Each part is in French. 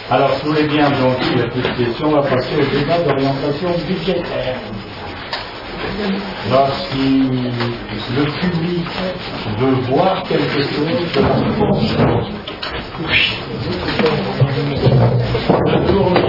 Alors, si vous voulez bien, donc, il y a plus de questions, on va passer au débat d'orientation budgétaire. Alors, si le public veut voir quelque chose de la fonction, le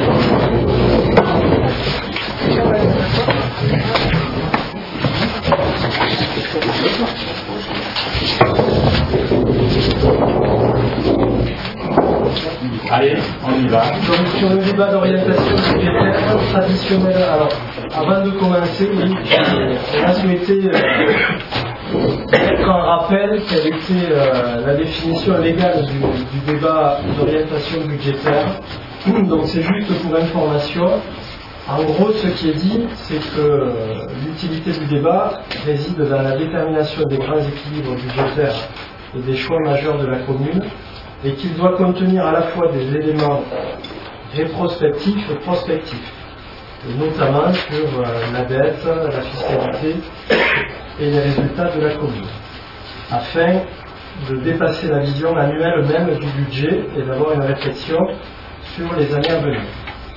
Allez, on y va. Donc sur le débat d'orientation budgétaire traditionnel, alors avant de commencer, on a souhaité mettre en rappel quelle était la définition légale du débat d'orientation budgétaire. Donc c'est juste pour information. En gros, ce qui est dit, c'est que l'utilité du débat réside dans la détermination des grands équilibres budgétaires et des choix majeurs de la commune, et qu'il doit contenir à la fois des éléments rétrospectifs et prospectifs, et notamment sur la dette, la fiscalité et les résultats de la commune, afin de dépasser la vision annuelle même du budget et d'avoir une réflexion sur les années à venir.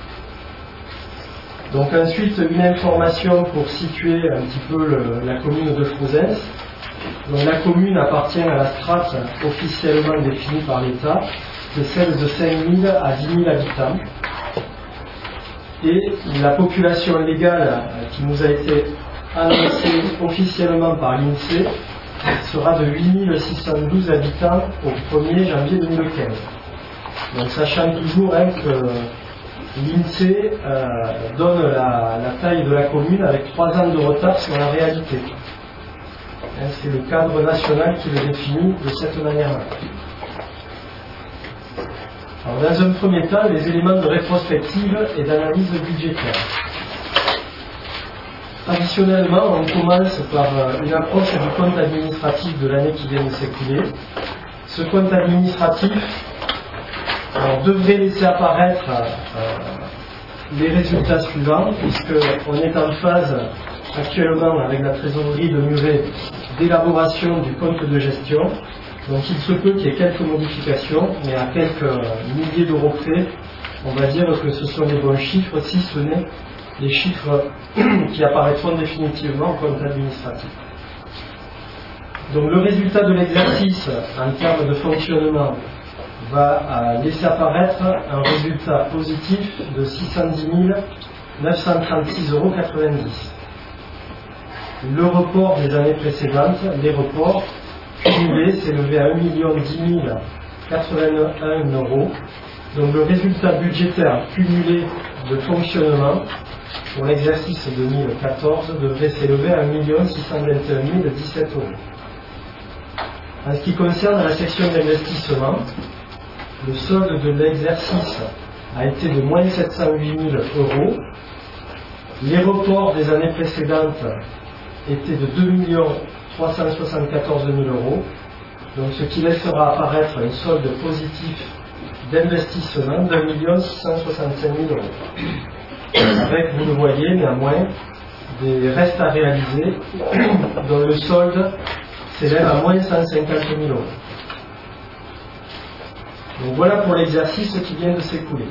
Donc ensuite, une information pour situer un petit peu la commune de Frouzens. Donc la commune appartient à la strate officiellement définie par l'État, c'est celle de 5 000 à 10 000 habitants. Et la population légale qui nous a été annoncée officiellement par l'INSEE sera de 8 612 habitants au 1er janvier 2015. Donc sachant toujours que l'INSEE donne la taille de la commune avec 3 ans de retard sur la réalité. C'est le cadre national qui le définit de cette manière-là. Alors, dans un premier temps, les éléments de rétrospective et d'analyse budgétaire. Traditionnellement, on commence par une approche du compte administratif de l'année qui vient de s'écouler. Ce compte administratif devrait laisser apparaître les résultats suivants, puisqu'on est en phase actuellement avec la trésorerie de Muret d'élaboration du compte de gestion. Donc il se peut qu'il y ait quelques modifications, mais à quelques milliers d'euros près, on va dire que ce sont les bons chiffres, si ce n'est les chiffres qui apparaîtront définitivement au compte administratif. Donc le résultat de l'exercice en termes de fonctionnement va laisser apparaître un résultat positif de 610 936,90 €. Le report des années précédentes, les reports cumulés s'élevaient à 1 10 081 €. Donc le résultat budgétaire cumulé de fonctionnement pour l'exercice 2014 devrait s'élever à 1 621 017 €. En ce qui concerne la section d'investissement, le solde de l'exercice a été de moins 708 000 €. Les reports des années précédentes étaient de 2 374 000 €. Donc ce qui laissera apparaître un solde positif d'investissement d'1 665 000 €. Avec, vous le voyez, néanmoins, des restes à réaliser dont le solde s'élève à moins 150 000 €. Donc voilà pour l'exercice qui vient de s'écouler.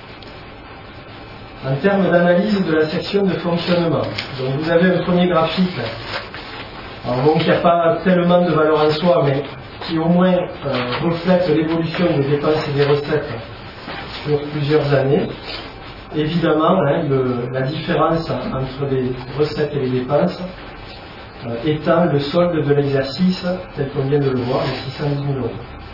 En termes d'analyse de la section de fonctionnement, donc vous avez un premier graphique, alors bon, qui n'a pas tellement de valeur en soi, mais qui au moins reflète l'évolution des dépenses et des recettes sur plusieurs années. Évidemment, la différence entre les recettes et les dépenses étant le solde de l'exercice, tel qu'on vient de le voir, de 610 000 €.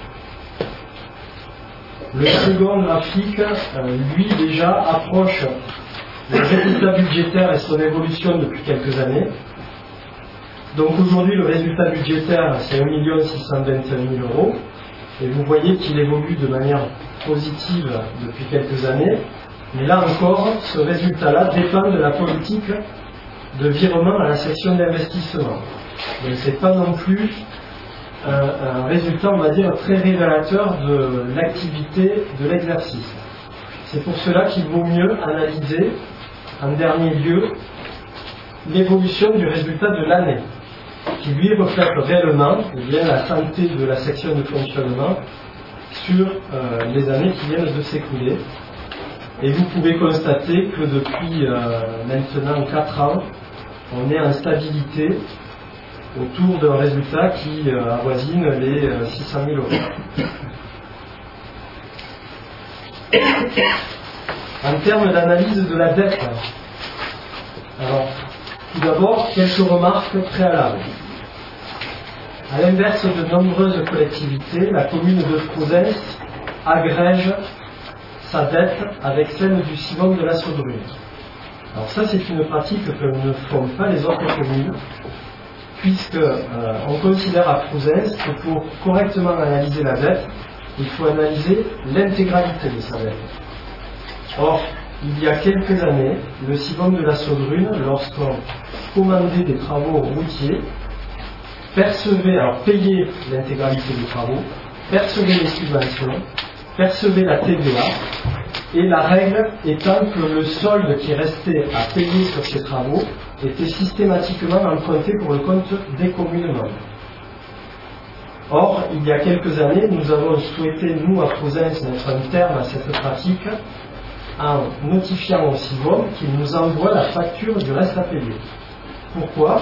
Le second graphique, lui, déjà approche le résultat budgétaire et son évolution depuis quelques années. Donc aujourd'hui, le résultat budgétaire, c'est 1 621 000 €. Et vous voyez qu'il évolue de manière positive depuis quelques années. Mais là encore, ce résultat-là dépend de la politique de virement à la section d'investissement. Donc ce n'est pas non plus un résultat, on va dire, très révélateur de l'activité de l'exercice. C'est pour cela qu'il vaut mieux analyser, en dernier lieu, l'évolution du résultat de l'année, qui lui reflète réellement la santé de la section de fonctionnement sur les années qui viennent de s'écouler, Et vous pouvez constater que depuis maintenant 4 ans, on est en stabilité autour d'un résultat qui avoisine les 600 000 euros. En termes d'analyse de la dette, alors, tout d'abord, quelques remarques préalables. À l'inverse de nombreuses collectivités, la commune de Frouzens agrège sa dette avec celle du Sivonne de la Saudrune. Alors ça, c'est une pratique que ne font pas les autres communes, puisque on considère à Frouzens que pour correctement analyser la dette, il faut analyser l'intégralité de sa dette. Or, il y a quelques années, le Sivonne de la Saudrune, lorsqu'on commandait des travaux routiers, payait l'intégralité des travaux, percevait les subventions, percevait la TVA, et la règle étant que le solde qui restait à payer sur ces travaux était systématiquement emprunté pour le compte des communes membres. Or, il y a quelques années, nous avons souhaité, nous, à Frouzens, mettre un terme à cette pratique en notifiant au Sivonne qu'il nous envoie la facture du reste à payer. Pourquoi ?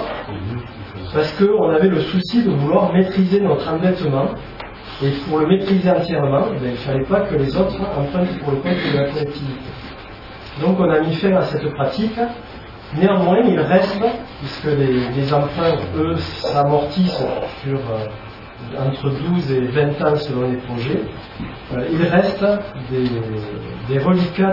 Parce qu'on avait le souci de vouloir maîtriser notre endettement, et pour le maîtriser entièrement, il ne fallait pas que les autres empruntent pour le compte de la collectivité. Donc on a mis fin à cette pratique. Néanmoins, il reste, puisque les emprunts, eux, s'amortissent sur entre 12 et 20 ans selon les projets, il reste des reliquats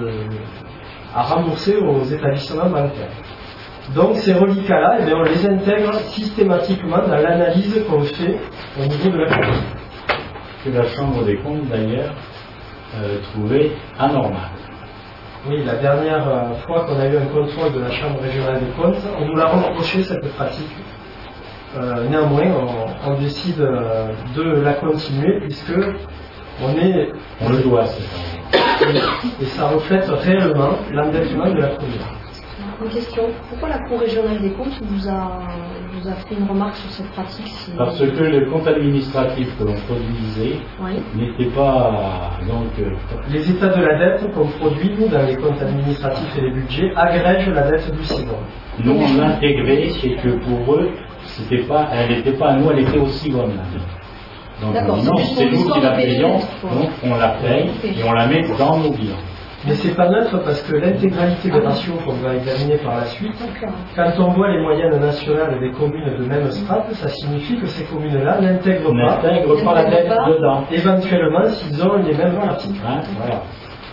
à rembourser aux établissements bancaires. Donc ces reliquats-là, on les intègre systématiquement dans l'analyse qu'on fait au niveau de la commune. Que la Chambre des comptes, d'ailleurs, trouvait anormal. Oui, la dernière fois qu'on a eu un contrôle de la Chambre régionale des comptes, on nous l'a reproché cette pratique. Néanmoins, on décide de la continuer puisque on le doit, c'est et ça reflète réellement l'endettement de la commune. Une question, pourquoi la Cour régionale des comptes vous a fait une remarque sur cette pratique Parce que le compte administratif que l'on produisait n'était pas... Les états de la dette qu'on produit, nous, dans les comptes administratifs et les budgets, agrègent la dette du Sivonne. Nous, on l'intégrait, c'est que pour eux, elle n'était pas à nous, elle était au Sivonne. Donc non, c'est nous qui la payons, donc on la paye et on la met dans nos bilans. Mais c'est pas neutre parce que l'intégralité des ratios qu'on va examiner par la suite, quand on voit les moyennes nationales des communes de même strate, ça signifie que ces communes-là n'intègrent pas la dette dedans, éventuellement s'ils ont les mêmes articles. Voilà.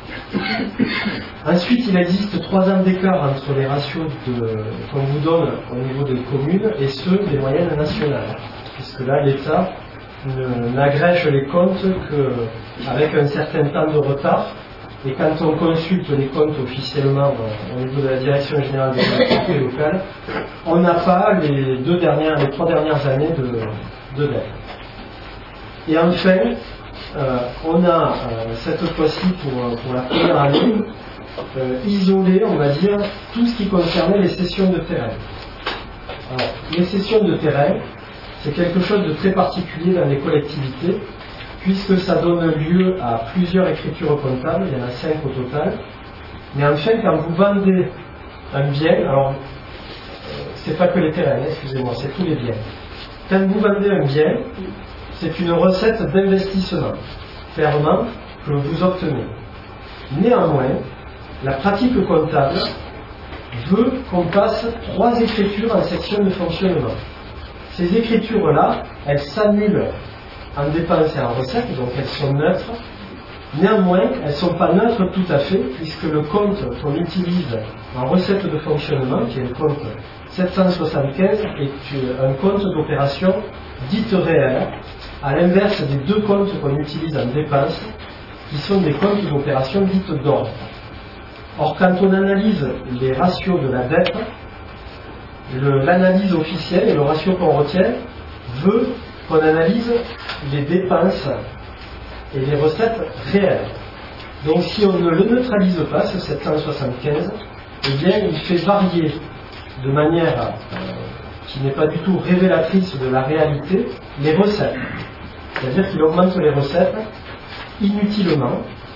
Ensuite, il existe 3 ans d'écart entre les ratios qu'on vous donne au niveau des communes et ceux des moyennes nationales, puisque là, l'État n'agrège les comptes qu'avec un certain temps de retard. Et quand on consulte les comptes officiellement au niveau de la Direction générale des collectivités locales, on n'a pas les 3 dernières années de dette. Et enfin, on a cette fois-ci pour la première année isolé, on va dire, tout ce qui concernait les cessions de terrain. Alors, les cessions de terrain, c'est quelque chose de très particulier dans les collectivités, puisque ça donne lieu à plusieurs écritures comptables, il y en a 5 au total. Mais enfin, quand vous vendez un bien, alors c'est pas que les terrains, excusez-moi, c'est tous les biens. Quand vous vendez un bien, c'est une recette d'investissement, clairement, que vous obtenez. Néanmoins, la pratique comptable veut qu'on passe 3 écritures en section de fonctionnement. Ces écritures-là, elles s'annulent en dépenses et en recettes, donc elles sont neutres. Néanmoins, elles ne sont pas neutres tout à fait, puisque le compte qu'on utilise en recette de fonctionnement, qui est le compte 775, est un compte d'opération dite réelle, à l'inverse des 2 comptes qu'on utilise en dépenses, qui sont des comptes d'opération dites d'ordre. Or, quand on analyse les ratios de la dette, l'analyse officielle et le ratio qu'on retient veut qu'on analyse les dépenses et les recettes réelles. Donc si on ne le neutralise pas, ce 775, eh bien il fait varier de manière qui n'est pas du tout révélatrice de la réalité les recettes. C'est-à-dire qu'il augmente les recettes inutilement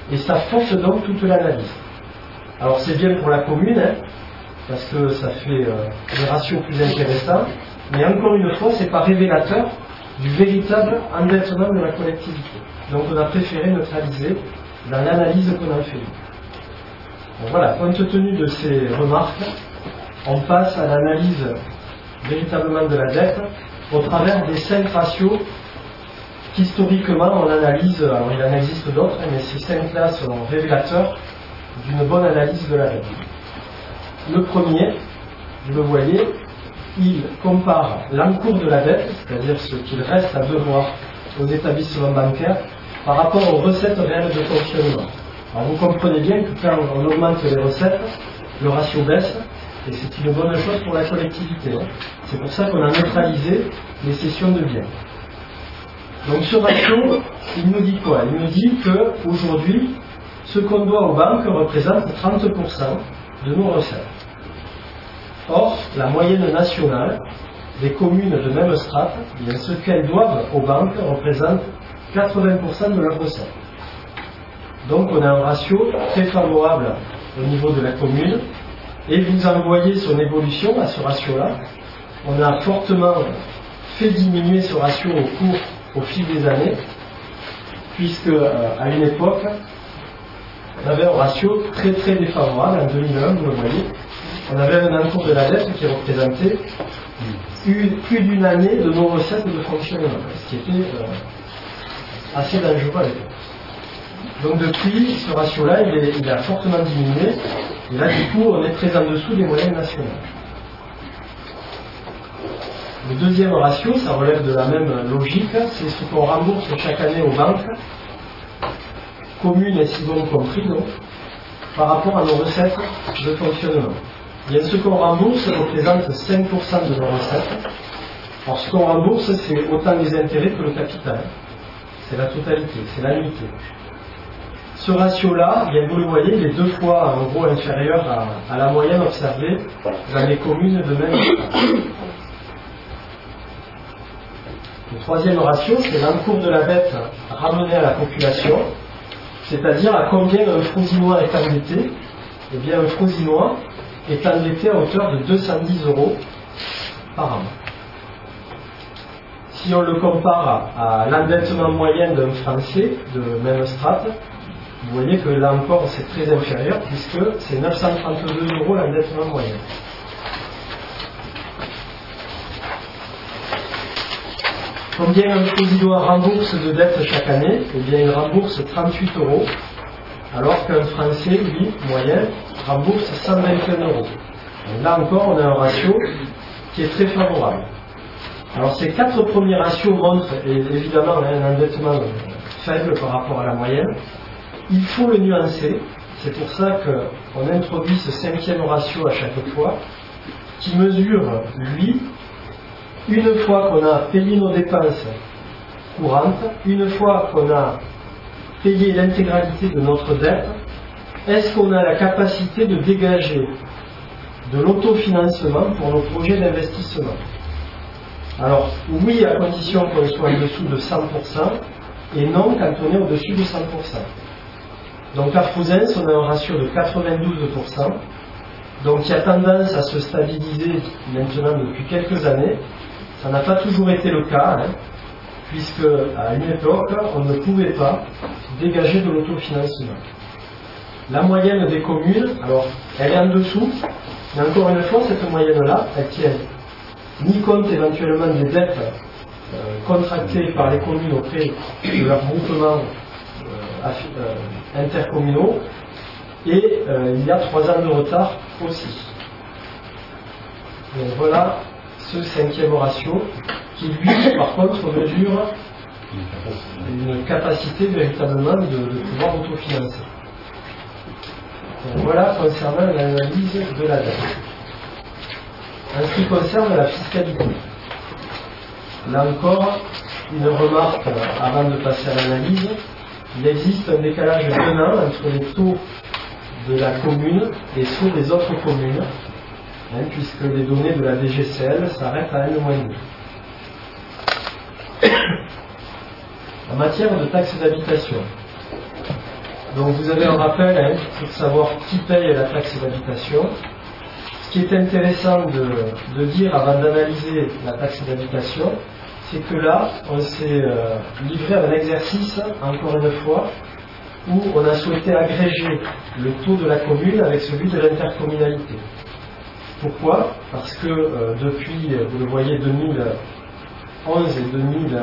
et ça fausse donc toute l'analyse. Alors c'est bien pour la commune, hein, parce que ça fait des ratios plus intéressants, mais encore une fois, c'est pas révélateur du véritable endettement de la collectivité. Donc on a préféré neutraliser dans l'analyse qu'on a fait. Donc voilà, compte tenu de ces remarques, on passe à l'analyse véritablement de la dette au travers des 5 ratios qu'historiquement on analyse. Alors il en existe d'autres, mais ces 5-là sont révélateurs d'une bonne analyse de la dette. Le premier, vous le voyez, il compare l'encours de la dette, c'est-à-dire ce qu'il reste à devoir aux établissements bancaires, par rapport aux recettes réelles de fonctionnement. Alors vous comprenez bien que quand on augmente les recettes, le ratio baisse, et c'est une bonne chose pour la collectivité. C'est pour ça qu'on a neutralisé les cessions de biens. Donc ce ratio, il nous dit quoi? Il nous dit qu'aujourd'hui, ce qu'on doit aux banques représente 30% de nos recettes. Or, la moyenne nationale des communes de même strate, bien ce qu'elles doivent aux banques représente 80% de leurs recettes. Donc on a un ratio très favorable au niveau de la commune, et vous en voyez son évolution à ce ratio-là. On a fortement fait diminuer ce ratio au fil des années, puisque à une époque, on avait un ratio très très défavorable. En 2001, vous le voyez, on avait un encours de la dette qui représentait plus d'une année de nos recettes de fonctionnement, ce qui était assez dangereux à l'époque. Donc depuis, ce ratio-là, il a fortement diminué, et là du coup, on est très en dessous des moyennes nationales. Le deuxième ratio, ça relève de la même logique, c'est ce qu'on rembourse chaque année aux banques, communes et SIVOM compris, donc, par rapport à nos recettes de fonctionnement. Bien, ce qu'on rembourse représente 5% de nos recettes. Alors ce qu'on rembourse, c'est autant les intérêts que le capital. C'est la totalité, c'est l'annuité. Ce ratio-là, bien vous le voyez, il est 2 fois en gros inférieur à la moyenne observée dans les communes de même état. Le troisième ratio, c'est l'encours de la dette ramené à la population, c'est-à-dire à combien un Frausinois est endetté. Eh bien, un Frausinois est endetté à hauteur de 210 € par an. Si on le compare à l'endettement moyen d'un Français de même strate, vous voyez que là encore c'est très inférieur, puisque c'est 932 € l'endettement moyen. Combien un Frausinois rembourse de dette chaque année? Eh bien, il rembourse 38 €, alors qu'un Français, lui, moyen, rembourse 121 €. Donc là encore, on a un ratio qui est très favorable. Alors ces 4 premiers ratios montrent évidemment un endettement faible par rapport à la moyenne. Il faut le nuancer, c'est pour ça qu'on introduit ce 5e ratio à chaque fois, qui mesure, lui, une fois qu'on a payé nos dépenses courantes, une fois qu'on a payé l'intégralité de notre dette, est-ce qu'on a la capacité de dégager de l'autofinancement pour nos projets d'investissement? Alors, oui, à condition qu'on soit en dessous de 100%, et non quand on est au-dessus de 100%. Donc à Frouzens, on a un ratio de 92%, donc qui a tendance à se stabiliser maintenant depuis quelques années. Ça n'a pas toujours été le cas, puisque à une époque, on ne pouvait pas dégager de l'autofinancement. La moyenne des communes, alors, elle est en dessous, mais encore une fois, cette moyenne-là, elle tient ni compte éventuellement des dettes contractées par les communes auprès de leurs groupements intercommunaux, et il y a 3 ans de retard aussi. Donc voilà ce 5e ratio qui lui par contre mesure une capacité véritablement de pouvoir autofinancer. Donc voilà concernant l'analyse de la dette. En ce qui concerne la fiscalité, là encore une remarque avant de passer à l'analyse. Il existe un décalage d'1 an entre les taux de la commune et ceux des autres communes, puisque les données de la DGCL s'arrêtent à N-2. En matière de taxes d'habitation, Donc vous avez un rappel pour savoir qui paye la taxe d'habitation. Ce qui est intéressant de dire avant d'analyser la taxe d'habitation, c'est que là, on s'est livré à un exercice, encore une fois, où on a souhaité agréger le taux de la commune avec celui de l'intercommunalité. Pourquoi ? Parce que depuis, vous le voyez, 2011 et 2000,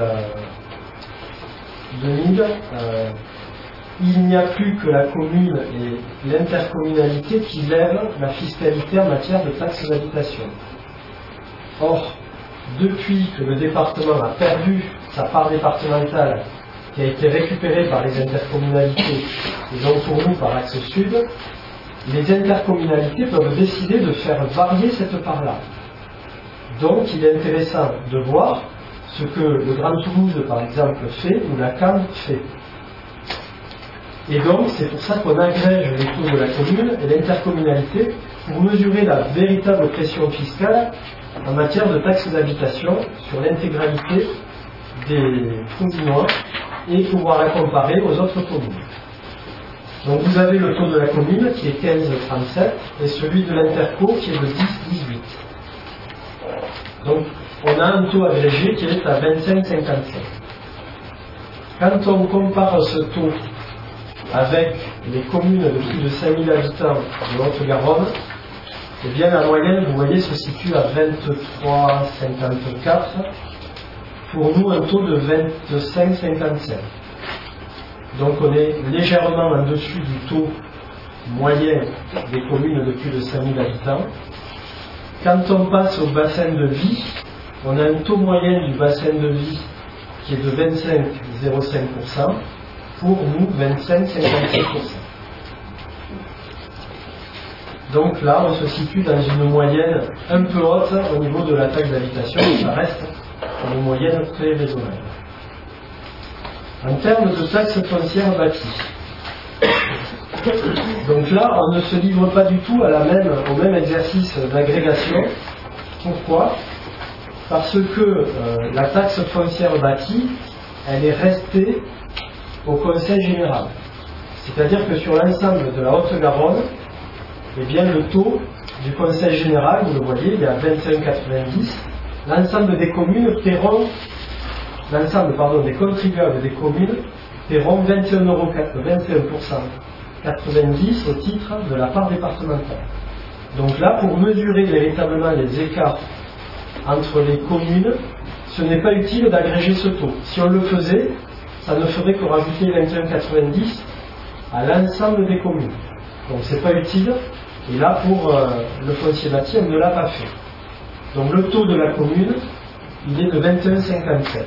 il n'y a plus que la commune et l'intercommunalité qui lèvent la fiscalité en matière de taxes d'habitation. Or, depuis que le département a perdu sa part départementale qui a été récupérée par les intercommunalités et donc pour nous par Axe Sud, les intercommunalités peuvent décider de faire varier cette part-là. Donc il est intéressant de voir ce que le Grand Toulouse par exemple fait ou la CAM fait. Et donc c'est pour ça qu'on agrège les taux de la commune et l'intercommunalité pour mesurer la véritable pression fiscale en matière de taxes d'habitation sur l'intégralité des Francinois et pouvoir la comparer aux autres communes. Donc vous avez le taux de la commune qui est 15,37 et celui de l'interco qui est de 10,18. Donc on a un taux agrégé qui est à 25,55. Quand on compare ce taux avec les communes de plus de 5000 habitants de Haute-Garonne, eh bien la moyenne, vous voyez, se situe à 23,54. Pour nous, un taux de 25,55. Donc on est légèrement en dessus du taux moyen des communes de plus de 5000 habitants. Quand on passe au bassin de vie, on a un taux moyen du bassin de vie qui est de 25,05%. Pour nous, 25,55%. Donc là, on se situe dans une moyenne un peu haute au niveau de la taxe d'habitation, mais ça reste une moyenne très raisonnable. En termes de taxe foncière bâtie, donc là, on ne se livre pas du tout au même exercice d'agrégation. Pourquoi ? Parce que la taxe foncière bâtie, elle est restée au Conseil général. C'est-à-dire que sur l'ensemble de la Haute-Garonne, eh bien, le taux du Conseil général, vous le voyez, il est à 21,90. L'ensemble des communes paieront, des contribuables des communes paieront 21,90 au titre de la part départementale. Donc là, pour mesurer véritablement les écarts entre les communes, ce n'est pas utile d'agréger ce taux. Si on le faisait, ça ne ferait que rajouter 21,90 à l'ensemble des communes. Donc c'est pas utile. Et là, pour le foncier bâti, on ne l'a pas fait. Donc le taux de la commune, il est de 21,57.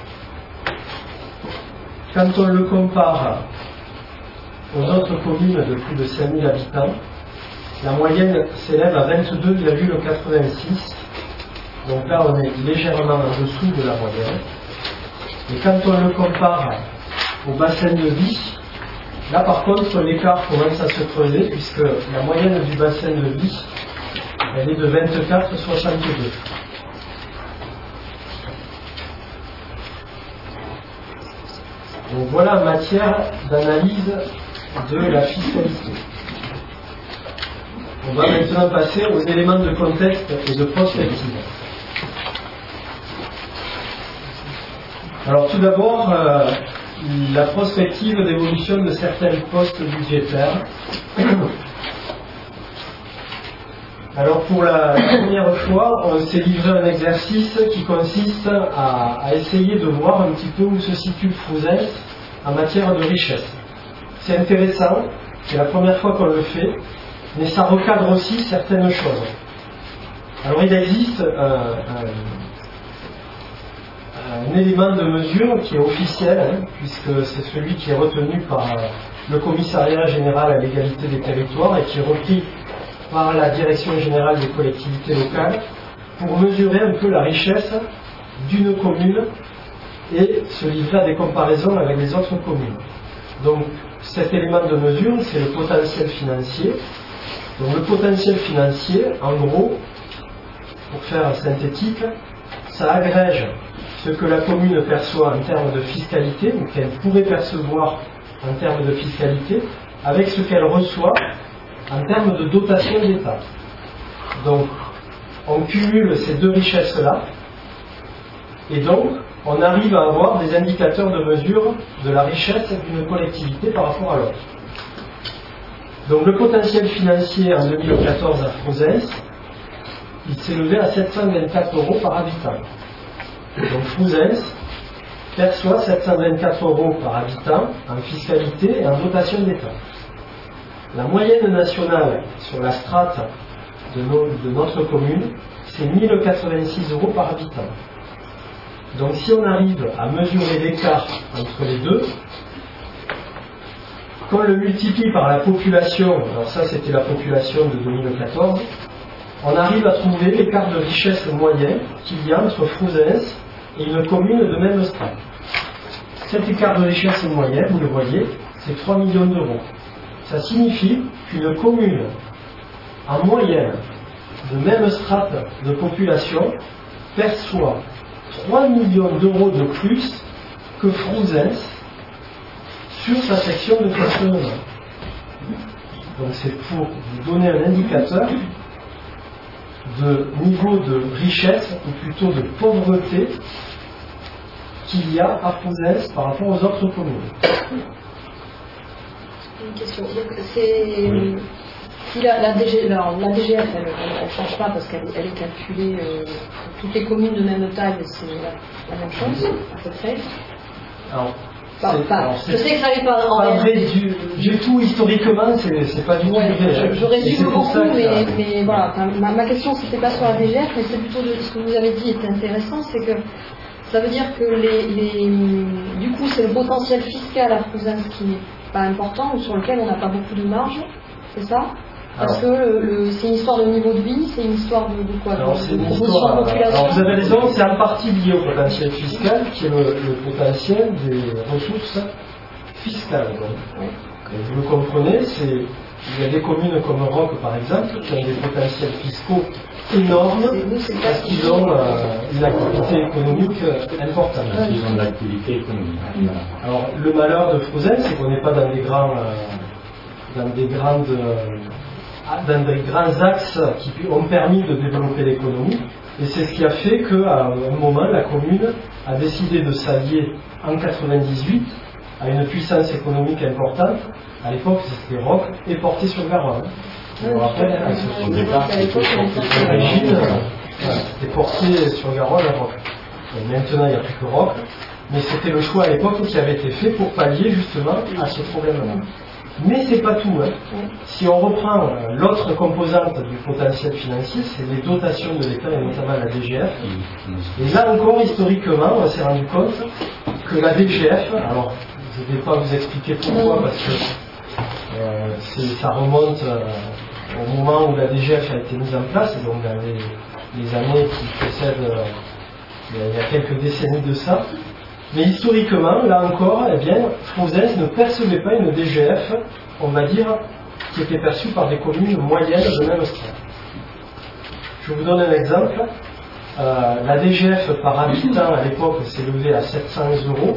Quand on le compare aux autres communes de plus de 5000 habitants, la moyenne s'élève à 22,86. Donc là, on est légèrement en dessous de la moyenne. Et quand on le compare au bassin de vie, là par contre l'écart commence à se creuser puisque la moyenne du bassin de vie, elle est de 24,62. Donc voilà en matière d'analyse de la fiscalité. On va maintenant passer aux éléments de contexte et de prospective. Alors tout d'abord, la prospective d'évolution de certains postes budgétaires. Alors pour la première fois, on s'est livré un exercice qui consiste à essayer de voir un petit peu où se situe Frouzès en matière de richesse. C'est intéressant, c'est la première fois qu'on le fait, mais ça recadre aussi certaines choses. Alors il existe un élément de mesure qui est officiel, puisque c'est celui qui est retenu par le Commissariat général à l'égalité des territoires et qui est repris par la Direction générale des collectivités locales pour mesurer un peu la richesse d'une commune et se livrer à des comparaisons avec les autres communes. Donc cet élément de mesure, c'est le potentiel financier. Donc le potentiel financier, en gros, pour faire synthétique, ça agrège ce que la commune perçoit en termes de fiscalité, ou qu'elle pourrait percevoir en termes de fiscalité avec ce qu'elle reçoit en termes de dotation d'État. Donc, on cumule ces deux richesses-là, et donc, on arrive à avoir des indicateurs de mesure de la richesse d'une collectivité par rapport à l'autre. Donc, le potentiel financier en 2014 à Frouzens, il s'élevait à 724 € par habitant. Donc, Frouzens perçoit 724 € par habitant en fiscalité et en dotation d'État. La moyenne nationale sur la strate de notre commune, c'est 1086 € par habitant. Donc si on arrive à mesurer l'écart entre les deux, qu'on le multiplie par la population, alors ça c'était la population de 2014, on arrive à trouver l'écart de richesse moyen qu'il y a entre Frouzens et une commune de même strate. Cet écart de richesse moyen, vous le voyez, c'est 3 millions d'euros. Ça signifie qu'une commune en moyenne de même strate de population perçoit 3 millions d'euros de plus que Frouzens sur sa section de fonctionnement. Donc c'est pour vous donner un indicateur de niveau de richesse, ou plutôt de pauvreté, qu'il y a à Frouzens par rapport aux autres communes. Une question. Donc, c'est... Si la DGF, elle ne change pas parce qu'elle est calculée pour toutes les communes de même taille, c'est la même chose, à peu près. Alors, je sais que ça n'est pas en vrai du tout historiquement, c'est pas du tout vrai. Je résume beaucoup, mais voilà. Ma question, c'était pas sur la DGF, mais c'est plutôt de ce que vous avez dit était intéressant, c'est que ça veut dire que du coup, c'est le potentiel fiscal à Frouzens qui n'est pas important, ou sur lequel on n'a pas beaucoup de marge, c'est ça? Parce que c'est une histoire de niveau de vie, c'est une histoire de quoi? C'est une histoire. Alors vous avez raison, c'est en partie lié au potentiel fiscal, qui est le potentiel des ressources fiscales. Et vous le comprenez, il y a des communes comme Roques par exemple, qui ont des potentiels fiscaux énormes parce qu'ils ont une activité économique importante. Ils ont de l'activité économique. Alors le malheur de Frouzens, c'est qu'on n'est pas dans des grands axes qui ont permis de développer l'économie, et c'est ce qui a fait qu'à un moment la commune a décidé de s'allier en 1998 à une puissance économique importante. À l'époque c'était Roques et Porté-sur-Garonne. Je me rappelle, l'origine c'était Porté-sur-Garonne à Roques. Et maintenant il n'y a plus que Roques, mais c'était le choix à l'époque qui avait été fait pour pallier justement à ce problème-là. Mais c'est pas tout. Si on reprend l'autre composante du potentiel financier, c'est les dotations de l'État et notamment la DGF. Et là encore, historiquement, on s'est rendu compte que la DGF, alors je ne vais pas vous expliquer pourquoi, parce que ça remonte au moment où la DGF a été mise en place, et donc dans les années qui précèdent, il y a quelques décennies de ça. Mais historiquement, là encore, Frouzens ne percevait pas une DGF, on va dire, qui était perçue par des communes moyennes de même strate. Je vous donne un exemple. La DGF par habitant à l'époque s'est levée à 700 €.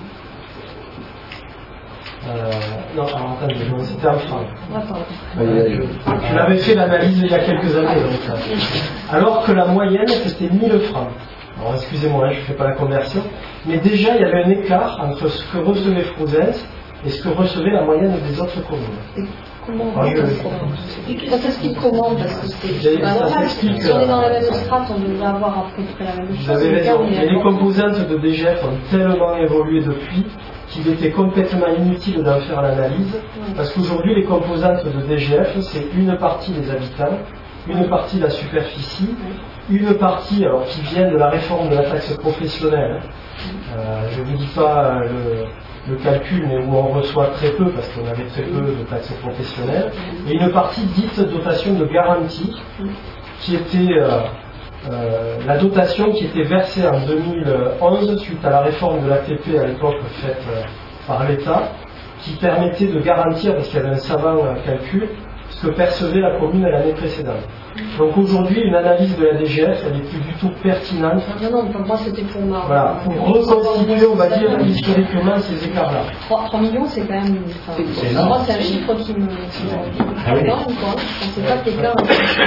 Non, alors attendez, c'était en francs. Je l'avais fait l'analyse il y a quelques années. Donc, alors que la moyenne, c'était 1000 francs. Alors excusez-moi, je ne fais pas la conversion, mais déjà il y avait un écart entre ce que recevait Frouzens et ce que recevait la moyenne des autres communes. Et comment ça s'explique comment? Parce que c'est pas normal. Si on est dans la même strate, on devrait avoir à peu près la même chose. Vous avez raison, mais les composantes de DGF ont tellement évolué depuis qu'il était complètement inutile d'en faire l'analyse, parce qu'aujourd'hui les composantes de DGF, c'est une partie des habitants, une partie de la superficie, une partie alors, qui vient de la réforme de la taxe professionnelle. Je ne vous dis pas le calcul, mais où on reçoit très peu, parce qu'on avait très peu de taxes professionnelles, et une partie dite dotation de garantie, qui était la dotation qui était versée en 2011 suite à la réforme de l'ATP à l'époque faite par l'État, qui permettait de garantir, parce qu'il y avait un savant calcul, ce que percevait la commune l'année précédente. Donc aujourd'hui, une analyse de la DGF, elle n'est plus du tout pertinente. Non, pour moi c'était pour ma... Voilà, pour reconstituer, on va dire, historiquement ces écarts-là. 3 millions, c'est quand même... Pour moi, c'est un chiffre qui me... Ah oui. Je ne pensais pas que l'écart...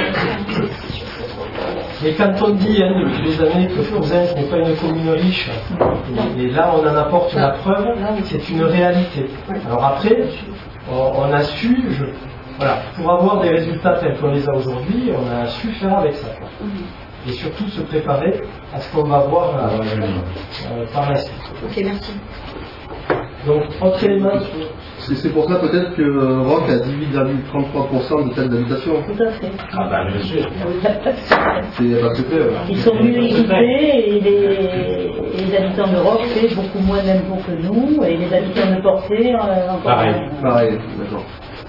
Mais quand on dit depuis des années que Frouzins n'est pas une commune riche, et là on en apporte la preuve, c'est une réalité. Alors après, on a su, voilà, pour avoir des résultats tels qu'on les a aujourd'hui, on a su faire avec ça. Et surtout se préparer à ce qu'on va voir par la suite. Ok, merci. Donc, autre élément. C'est pour ça peut-être que Roc a 18,33% de taxe d'habitation. Tout à fait. Ah bah bien sûr. C'est pas secret. Ils sont mieux équipés et les habitants de Roc paient beaucoup moins d'impôts que nous et les habitants de Portée encore Pareil. Pareil, d'accord.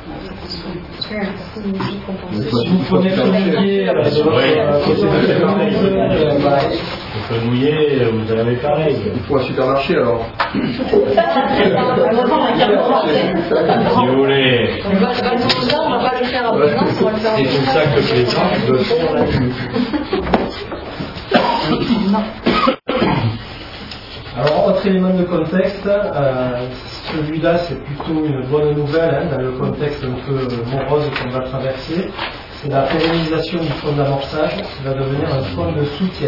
Si vous prenez le mouillé, le mouillé, vous avez pareil. Il faut un supermarché alors. Si vous voulez. On va pas le faire à présent, on va le faire à C'est pour ça que les gens le font là-dessus. Alors, autre élément de contexte, celui-là c'est plutôt une bonne nouvelle dans le contexte un peu morose qu'on va traverser. C'est la pérennisation du fonds d'amorçage qui va devenir un fonds de soutien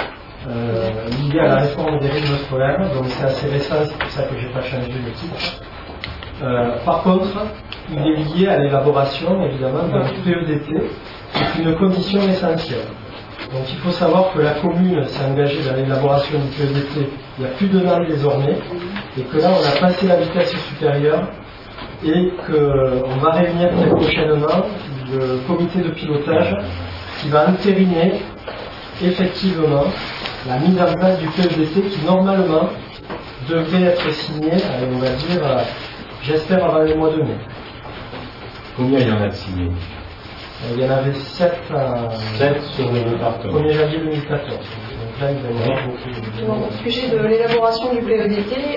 lié à la réforme des rythmes scolaires. Donc c'est assez récent, c'est pour ça que je n'ai pas changé le titre. Par contre, il est lié à l'élaboration évidemment d'un PEDT, qui est une condition essentielle. Donc il faut savoir que la commune s'est engagée dans l'élaboration du PEDT il y a plus de 2 ans désormais, et que là on a passé la vitesse supérieure et qu'on va réunir très prochainement le comité de pilotage qui va entériner effectivement la mise en place du PEDT qui normalement devrait être signé, on va dire, j'espère avant le mois de mai. Combien il y en a de signés? Il y en avait 7 sur le département. 1er janvier 2014. Donc là, il va y avoir beaucoup. Au sujet de l'élaboration du PEDT,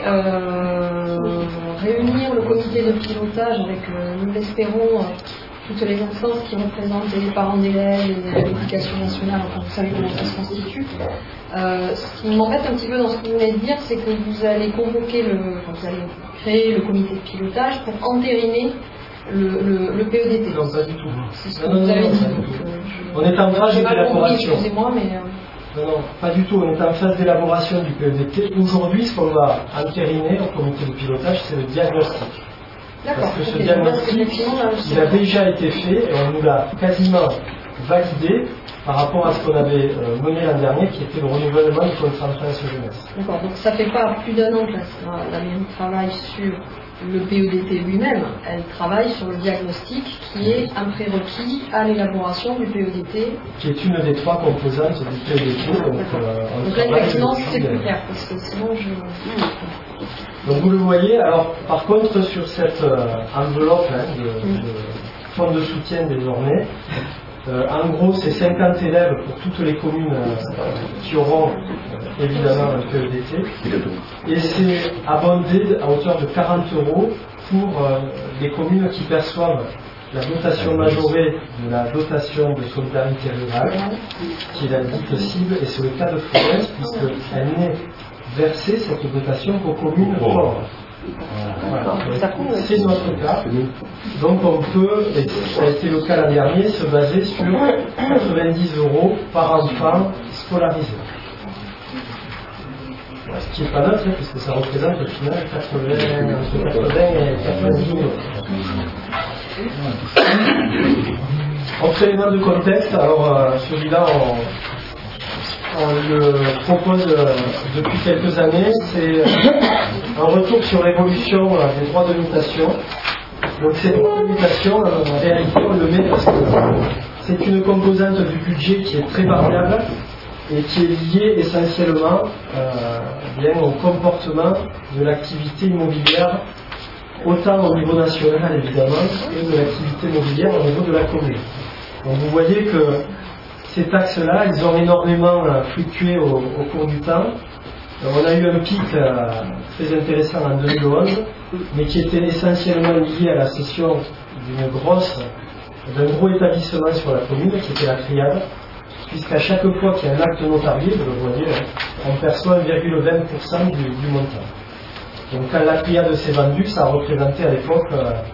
réunir le comité de pilotage avec, nous l'espérons, toutes les instances qui représentent les parents d'élèves et l'éducation nationale, enfin vous savez comment ça se constitue. Ce qui m'embête un petit peu dans ce que vous venez de dire, c'est que vous allez convoquer vous allez créer le comité de pilotage pour entériner le PEDT. Non, pas du tout. C'est ce que vous avez dit. On est en phase d'élaboration. Excusez-moi, mais... Non, pas du tout. On est en phase d'élaboration du PEDT. Aujourd'hui, ce qu'on va entériner au comité de pilotage, c'est le diagnostic. D'accord. Parce que ce diagnostic, il a déjà été fait et on nous l'a quasiment validé par rapport à ce qu'on avait mené l'an dernier, qui était le renouvellement du contrat de France jeunesse. D'accord. Donc ça fait pas plus d'1 an que la mairie travaille sur le PEDT lui-même, elle travaille sur le diagnostic qui est un prérequis à l'élaboration du PEDT. Qui est une des 3 composantes du PEDT. Donc là, effectivement, c'est plus clair, parce que sinon Donc vous le voyez, alors par contre sur cette enveloppe de fonds de soutien désormais, en gros c'est 50 élèves pour toutes les communes qui auront évidemment un PEDT, et c'est abondé à hauteur de 40 € pour les communes qui perçoivent la dotation majorée de la dotation de solidarité rurale, qui est la dite cible, et c'est le cas de Florence, puisqu'elle n'est versée cette dotation qu'aux communes pauvres. Voilà. C'est notre cas. Donc on peut, et ça a été le cas l'an dernier, se baser sur 90 € par enfant scolarisé. Ce qui n'est pas neutre, puisque ça représente au final 80 et 90 €. Autre élément de contexte, alors celui-là on le propose depuis quelques années, c'est un retour sur l'évolution des droits de mutation. Donc ces droits de mutation, en réalité on le met parce que c'est une composante du budget qui est très variable et qui est liée essentiellement bien au comportement de l'activité immobilière, autant au niveau national évidemment que de l'activité immobilière au niveau de la commune. Donc vous voyez que ces taxes-là, elles ont énormément fluctué au cours du temps. On a eu un pic très intéressant en 2011, mais qui était essentiellement lié à la cession d'une grosse d'un gros établissement sur la commune, qui était la Triade, puisqu'à chaque fois qu'il y a un acte notarié, vous le voyez, on perçoit 1,20% du montant. Donc quand la Triade s'est vendue, ça a représenté à l'époque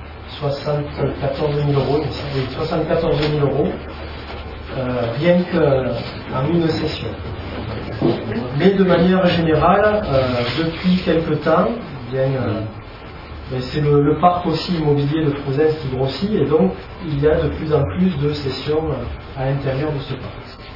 74 000 euros, 74 000 euros, rien qu'en une session. Mais de manière générale, depuis quelque temps, c'est le parc aussi immobilier de Frouzès qui grossit, et donc il y a de plus en plus de sessions à l'intérieur de ce parc.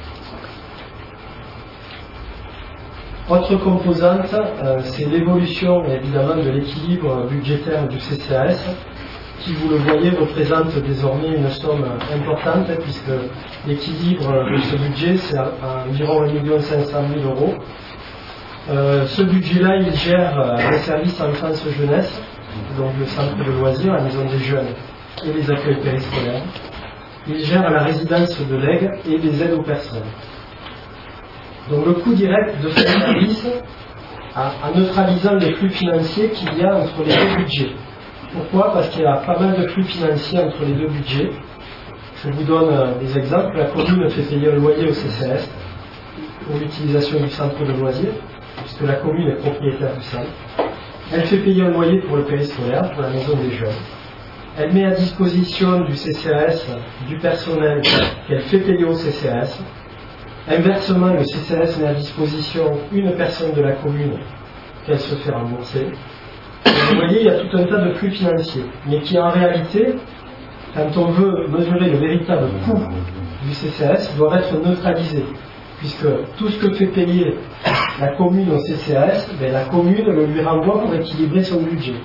Autre composante, c'est l'évolution évidemment de l'équilibre budgétaire du CCAS, qui, vous le voyez, représente désormais une somme importante, puisque l'équilibre de ce budget, c'est environ 1 500 000 euros. Ce budget-là, il gère les services enfance-jeunesse, donc le centre de loisirs, la maison des jeunes et les accueils périscolaires. Il gère la résidence de legs et les aides aux personnes. Donc le coût direct de ce service, en neutralisant les flux financiers qu'il y a entre les deux budgets. Pourquoi? Parce qu'il y a pas mal de flux financiers entre les deux budgets. Je vous donne des exemples. La commune fait payer un loyer au CCAS pour l'utilisation du centre de loisirs, puisque la commune est propriétaire du centre. Elle fait payer un loyer pour le périscolaire, pour la maison des jeunes. Elle met à disposition du CCAS du personnel qu'elle fait payer au CCAS. Inversement, le CCAS met à disposition une personne de la commune qu'elle se fait rembourser. Et vous voyez, il y a tout un tas de flux financiers, mais qui en réalité, quand on veut mesurer le véritable coût du CCAS, doit être neutralisé, puisque tout ce que fait payer la commune au CCAS, la commune le lui renvoie pour équilibrer son budget.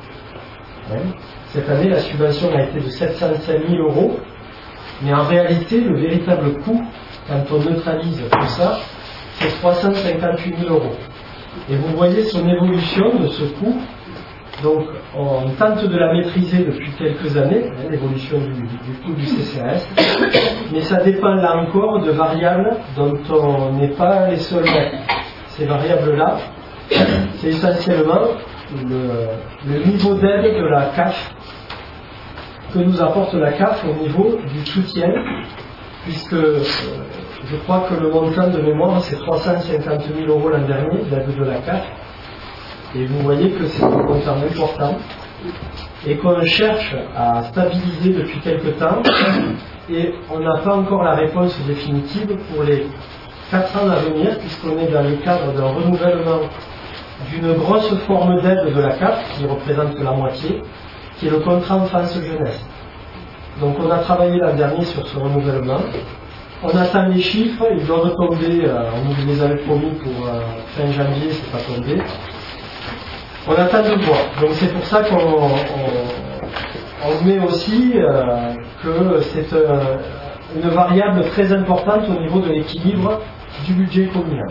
Cette année, la subvention a été de 705 000 euros, mais en réalité, le véritable coût, quand on neutralise tout ça, c'est 358 000 euros. Et vous voyez son évolution de ce coût. Donc, on tente de la maîtriser depuis quelques années, l'évolution du coût du CCAS, mais ça dépend là encore de variables dont on n'est pas les seuls maîtres. Ces variables-là, c'est essentiellement le niveau d'aide de la CAF que nous apporte la CAF au niveau du soutien, puisque je crois que le montant de mémoire c'est 350 000 euros l'an dernier d'aide de la CAF, et vous voyez que c'est un montant important et qu'on cherche à stabiliser depuis quelque temps, et on n'a pas encore la réponse définitive pour les 4 ans à venir, puisqu'on est dans le cadre d'un renouvellement d'une grosse forme d'aide de la CAF qui représente la moitié, qui est le contrat enfance-jeunesse. Donc on a travaillé l'an dernier sur ce renouvellement. On attend les chiffres, ils doivent tomber, on nous les avait promis pour fin janvier, c'est pas tombé. On attend de voir. Donc c'est pour ça qu'on met aussi que c'est une variable très importante au niveau de l'équilibre du budget communal.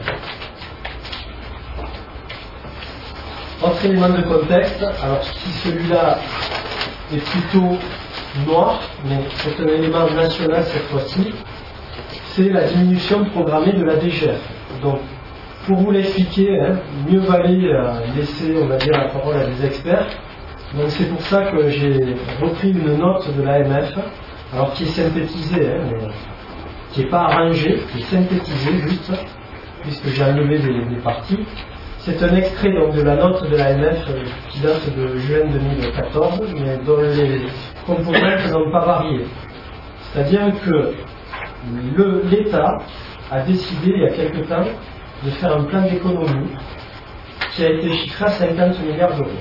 Autre élément de contexte, alors si celui-là est plutôt noir, mais c'est un élément national cette fois-ci, c'est la diminution programmée de la DGF. Donc, pour vous l'expliquer, mieux valait laisser, on va dire, la parole à des experts. Donc c'est pour ça que j'ai repris une note de l'AMF, alors qui est synthétisée, mais qui n'est pas arrangée, qui est synthétisée juste, puisque j'ai enlevé des parties. C'est un extrait donc de la note de l'AMF qui date de juin 2014, mais dont les composantes n'ont pas varié. C'est-à-dire que l'État a décidé il y a quelque temps de faire un plan d'économie qui a été chiffré à 50 milliards d'euros.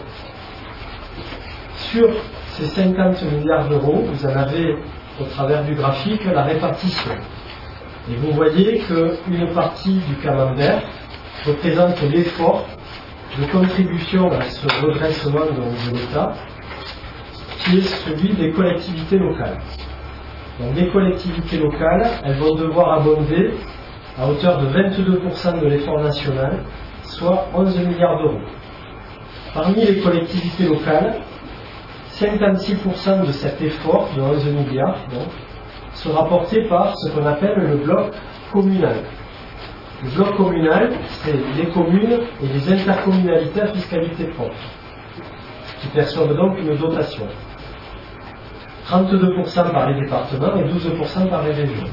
Sur ces 50 milliards d'euros, vous en avez au travers du graphique la répartition. Et vous voyez qu'une partie du camembert représente l'effort de contribution à ce redressement de l'État, qui est celui des collectivités locales. Donc les collectivités locales, elles vont devoir abonder à hauteur de 22% de l'effort national, soit 11 milliards d'euros. Parmi les collectivités locales, 56% de cet effort de 11 milliards donc, sera porté par ce qu'on appelle le bloc communal. Le bloc communal, c'est les communes et les intercommunalités à fiscalité propre, qui perçoivent donc une dotation. 32% par les départements et 12% par les régions.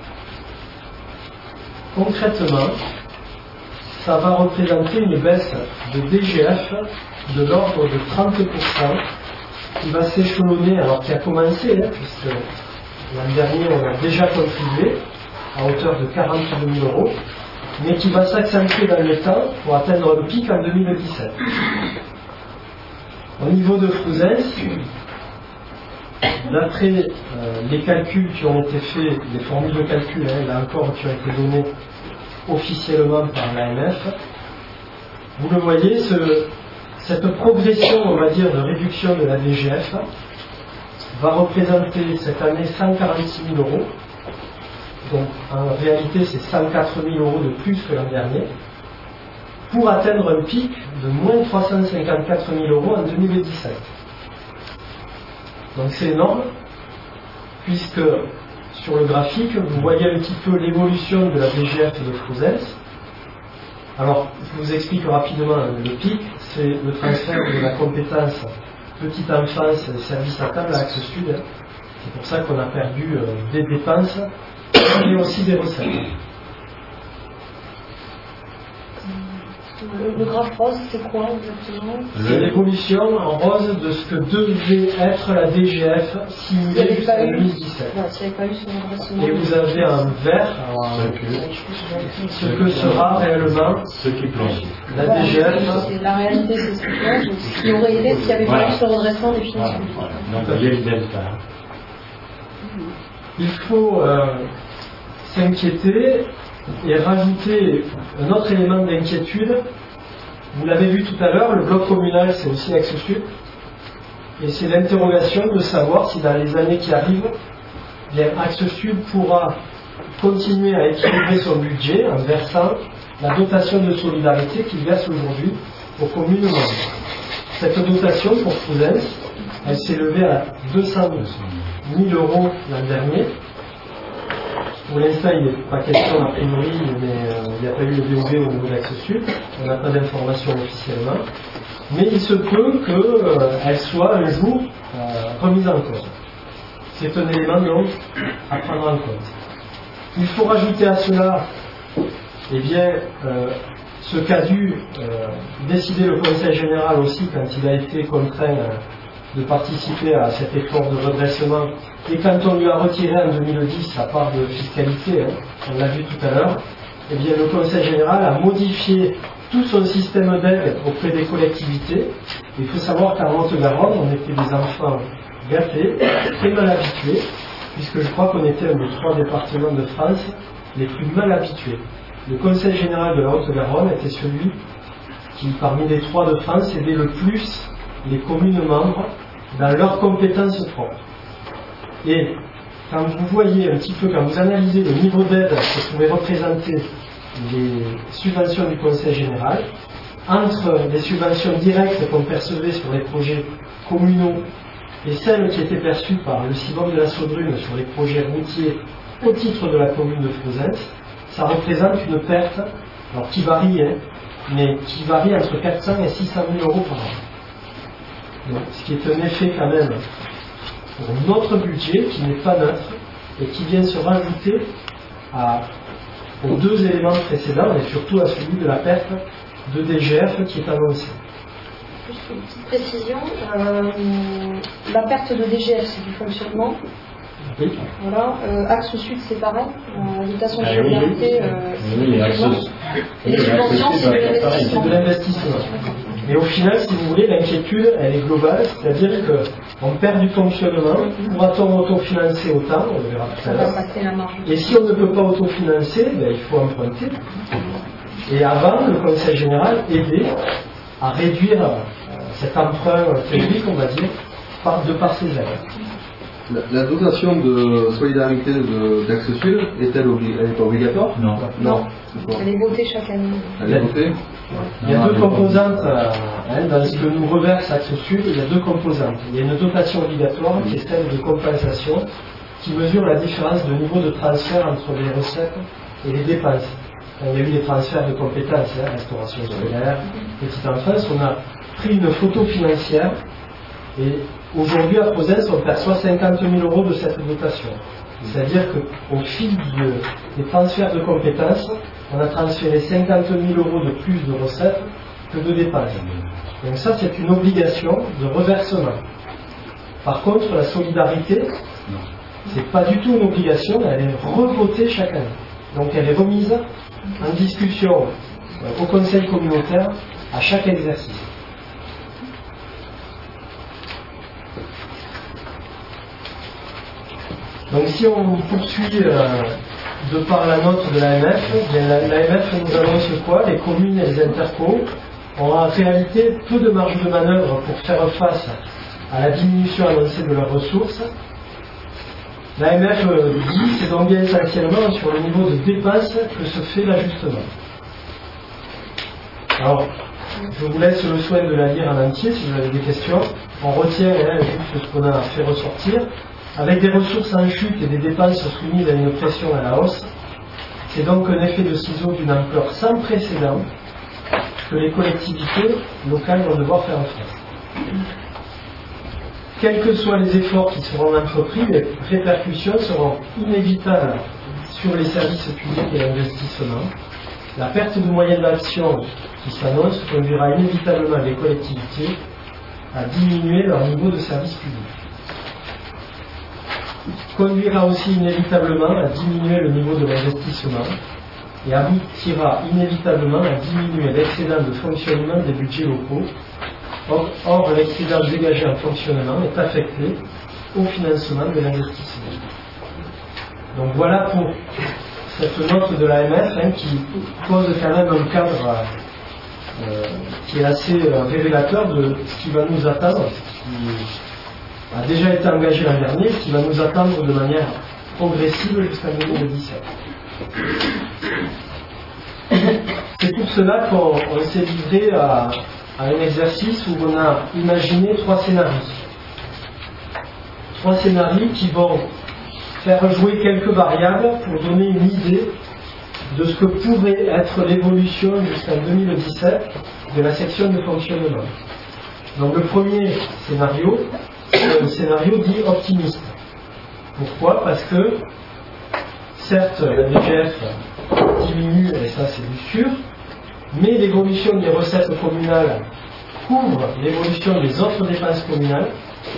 Concrètement, ça va représenter une baisse de DGF de l'ordre de 30% qui va s'échelonner, alors qui a commencé, puisque l'an dernier on a déjà contribué à hauteur de 42 000 €, mais qui va s'accentuer dans le temps pour atteindre le pic en 2017. Au niveau de Frouzens, d'après les calculs qui ont été faits, les formules de calcul, là encore, qui ont été données officiellement par l'AMF, vous le voyez, cette progression, on va dire, de réduction de la DGF va représenter cette année 146 000 €. Donc en réalité, c'est 104 000 € de plus que l'an dernier, pour atteindre un pic de moins 354 000 € en 2017. Donc c'est énorme, puisque sur le graphique, vous voyez un petit peu l'évolution de la DGF de Frouzens. Alors, je vous explique rapidement le pic, c'est le transfert de la compétence petite enfance et services à table à Axe Sud. C'est pour ça qu'on a perdu des dépenses et aussi des recettes. Le graphe rose, c'est quoi exactement? C'est l'évolution en rose de ce que devait être la DGF simulée jusqu'en 2017. S'il n'y avait pas eu ce redressement. Et vous avez en vert ce que sera réellement ce qui plonge. La DGF. La réalité, c'est ce qui plonge. Ce qui aurait été s'il n'y avait pas eu ce redressement des finances publiques. Donc il y a le delta. Il faut s'inquiéter et rajouter un autre élément d'inquiétude. Vous l'avez vu tout à l'heure, le bloc communal, c'est aussi Axe Sud. Et c'est l'interrogation de savoir si dans les années qui arrivent, bien, Axe Sud pourra continuer à équilibrer son budget en versant la dotation de solidarité qu'il verse aujourd'hui aux communes membres. Cette dotation pour Frouzens, elle s'est levée à 200 000 € l'an dernier. Pour l'instant, il n'est pas question a priori, mais il n'y a pas eu le VOB au niveau d'Axe Sud. On n'a pas d'informations officiellement. Mais il se peut qu'elle soit un jour remise en cause. C'est un élément donc à prendre en compte. Il faut rajouter à cela, eh bien, ce qu'a dû décider le Conseil général aussi quand il a été contraint de participer à cet effort de redressement, et quand on lui a retiré en 2010 sa part de fiscalité, on l'a vu tout à l'heure, eh bien le Conseil général a modifié tout son système d'aide auprès des collectivités. Il faut savoir qu'en Haute-Garonne, on était des enfants gâtés, très mal habitués, puisque je crois qu'on était un des 3 départements de France les plus mal habitués. Le Conseil général de la Haute-Garonne était celui qui, parmi les 3 de France, aidait le plus les communes membres dans leurs compétences propres. Et quand vous voyez un petit peu, quand vous analysez le niveau d'aide que pouvaient représenter les subventions du Conseil général, entre les subventions directes qu'on percevait sur les projets communaux et celles qui étaient perçues par le CIVOM de la Saudrune sur les projets routiers au titre de la commune de Frouzens, ça représente une perte, alors qui varie, mais qui varie entre 400 et 600 000 € par an. Donc, ce qui est un effet quand même pour notre budget qui n'est pas neutre et qui vient se rajouter aux 2 éléments précédents et surtout à celui de la perte de DGF qui est annoncée. Juste une petite précision, la perte de DGF c'est du fonctionnement. Oui. Voilà, Axe Sud c'est pareil, la dotation de solidarité c'est du fonctionnement. Et les subventions c'est de l'investissement. C'est de l'investissement. Mais au final, si vous voulez, l'inquiétude, elle est globale, c'est-à-dire qu'on perd du fonctionnement, pourra-t-on autofinancer autant, on le verra tout à l'heure. Et si on ne peut pas autofinancer, ben, il faut emprunter. Et avant, le Conseil général aidait à réduire cet emprunt théorique, on va dire, de par ses aides. La dotation de solidarité d'Axe Sud est-elle obligatoire? Non. Elle est votée chaque année. Elle est votée? Il y a 2 composantes dans ce que nous reverse Axe Sud. Il y a 2 composantes. Il y a une dotation obligatoire qui est celle de compensation qui mesure la différence de niveau de transfert entre les recettes et les dépenses. Quand il y a eu les transferts de compétences, restauration scolaire, petite enfance, on a pris une photo financière et Aujourd'hui, à Prosens, on perçoit 50 000 euros de cette dotation. C'est-à-dire qu'au fil des transferts de compétences, on a transféré 50 000 euros de plus de recettes que de dépenses. Donc ça, c'est une obligation de reversement. Par contre, la solidarité, c'est pas du tout une obligation, elle est revotée chaque année. Donc elle est remise en discussion au conseil communautaire à chaque exercice. Donc si on poursuit de par la note de l'AMF, l'AMF nous annonce quoi? Les communes et les intercos ont en réalité peu de marge de manœuvre pour faire face à la diminution annoncée de leurs ressources. L'AMF dit c'est donc bien essentiellement sur le niveau de dépenses que se fait l'ajustement. Alors, je vous laisse le soin de la lire en entier si vous avez des questions. On retient juste ce qu'on a fait ressortir. Avec des ressources en chute et des dépenses soumises à une pression à la hausse, c'est donc un effet de ciseau d'une ampleur sans précédent que les collectivités locales vont devoir faire face. Quels que soient les efforts qui seront entrepris, les répercussions seront inévitables sur les services publics et l'investissement. La perte de moyens d'action qui s'annonce conduira inévitablement les collectivités à diminuer leur niveau de service public. Conduira aussi inévitablement à diminuer le niveau de l'investissement et aboutira inévitablement à diminuer l'excédent de fonctionnement des budgets locaux. Or, l'excédent dégagé en fonctionnement est affecté au financement de l'investissement. Donc voilà pour cette note de l'AMF qui pose quand même un cadre qui est assez révélateur de ce qui va nous attendre, a déjà été engagé l'an dernier, ce qui va nous attendre de manière progressive jusqu'en 2017. C'est pour cela qu'on s'est livré à un exercice où on a imaginé 3 scénarios. 3 scénarios qui vont faire jouer quelques variables pour donner une idée de ce que pourrait être l'évolution jusqu'en 2017 de la section de fonctionnement. Donc le premier scénario, c'est un scénario dit optimiste. Pourquoi? Parce que, certes, la DGF diminue, et ça c'est du sûr, mais l'évolution des recettes communales couvre l'évolution des autres dépenses communales.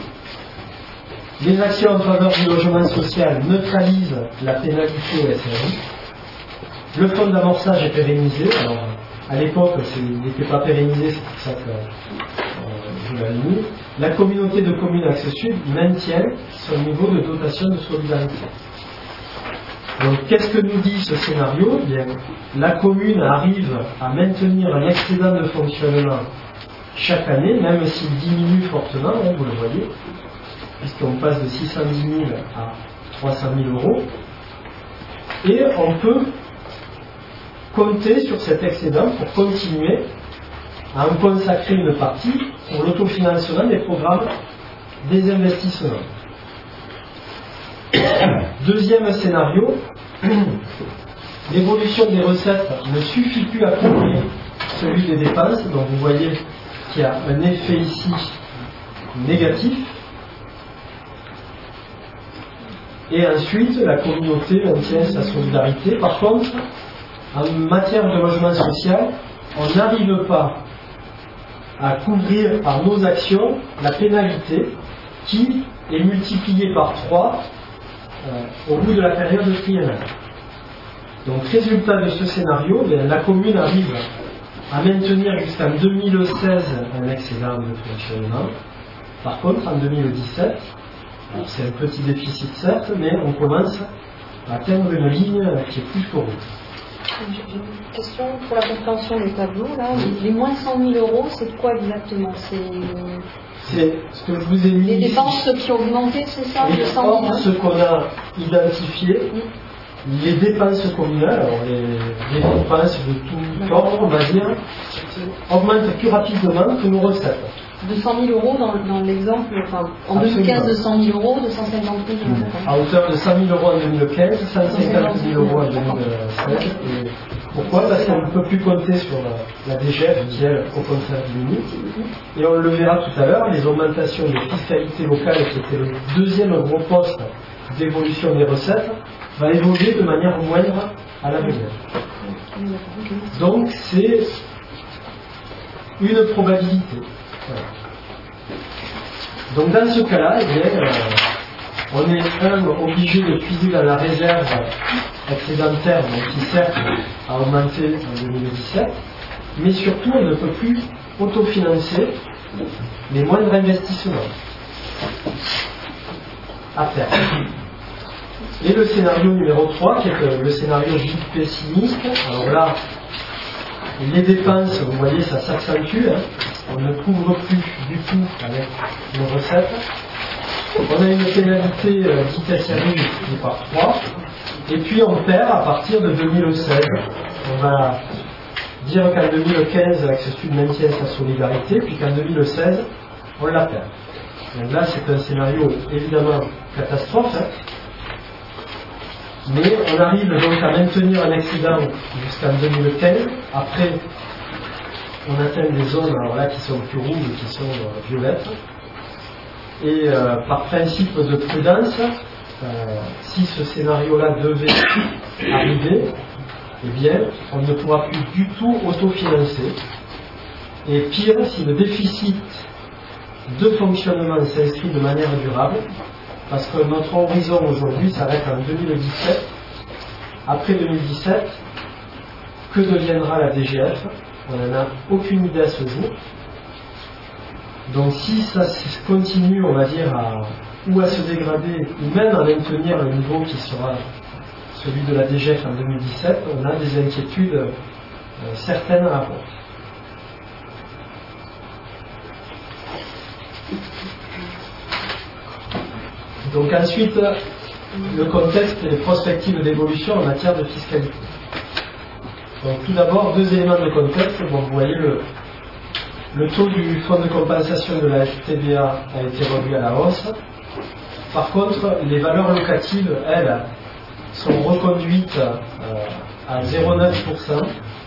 Les actions en faveur du logement social neutralisent la pénalité au SRI. Le fonds d'amorçage est pérennisé. Alors, à l'époque, il n'était pas pérennisé, c'est pour ça que je l'ai mis. La communauté de communes Axe Sud maintient son niveau de dotation de solidarité. Donc, qu'est-ce que nous dit ce scénario? Bien, la commune arrive à maintenir un excédent de fonctionnement chaque année, même s'il diminue fortement, vous le voyez, puisqu'on passe de 610 000 à 300 000 euros. Et on peut compter sur cet excédent pour continuer à en consacrer une partie pour l'autofinancement des programmes des investissements. Deuxième scénario, l'évolution des recettes ne suffit plus à couvrir celui des dépenses, donc vous voyez qu'il y a un effet ici négatif. Et ensuite, la communauté maintient sa solidarité. Par contre, en matière de logement social, on n'arrive pas à couvrir par nos actions la pénalité qui est multipliée par 3 au bout de la période triennale. Donc, résultat de ce scénario, la commune arrive à maintenir jusqu'en 2016 un excédent de fonctionnement. Par contre, en 2017, c'est un petit déficit certes, mais on commence à atteindre une ligne qui est plus que rouge. J'ai une question pour la compréhension des tableaux. Là. Les moins de 100 000 euros, c'est quoi exactement? C'est ce que je vous ai mis. Les dépenses qui ont augmenté, c'est ça? Or, ce qu'on a identifié, les dépenses communales, alors les dépenses de tout ordre, on va dire, augmentent plus rapidement que nos recettes. De 100 000 euros dans l'exemple, enfin, en 2015 de 100 000 euros, de 150 000 euros. À hauteur de 100 000 euros en 2015, 150 000 euros en 2016 et Pourquoi? Parce qu'on ne peut plus compter sur la DGF qui, elle, au contraire, diminue. Et on le verra tout à l'heure, les augmentations de fiscalité locale, qui était le deuxième gros poste d'évolution des recettes, va évoluer de manière moindre à l'avenir. Donc c'est une probabilité. Voilà. Donc dans ce cas-là, on est obligé de puiser dans la réserve excédentaire, qui certes a augmenté en 2017, mais surtout on ne peut plus autofinancer les moindres investissements à faire. Et le scénario numéro 3, qui est le scénario dit pessimiste, alors là, les dépenses, vous voyez, ça s'accentue, on ne couvre plus du tout avec nos recettes. On a une pénalité dite SRU multipliée par 3, et puis on perd à partir de 2016. On va dire qu'en 2015, Axe Sud maintient sa solidarité, puis qu'en 2016, on la perd. Donc là, c'est un scénario évidemment catastrophe, mais on arrive donc à maintenir un excédent jusqu'en 2015. Après, on atteint des zones alors là, qui sont plus rouges, qui sont violettes. Et par principe de prudence, si ce scénario-là devait arriver, eh bien, on ne pourra plus du tout autofinancer. Et pire, si le déficit de fonctionnement s'inscrit de manière durable, parce que notre horizon aujourd'hui s'arrête en 2017. Après 2017, que deviendra la DGF? On n'en a aucune idée à ce jour. Donc si ça continue, on va dire, ou à se dégrader, ou même à maintenir le niveau qui sera celui de la DGF en 2017, on a des inquiétudes certaines à avoir. Donc ensuite, le contexte et les perspectives d'évolution en matière de fiscalité. Donc tout d'abord, deux éléments de contexte. Bon, vous voyez, le taux du fonds de compensation de la TVA a été revu à la hausse. Par contre, les valeurs locatives, elles, sont reconduites à 0,9%.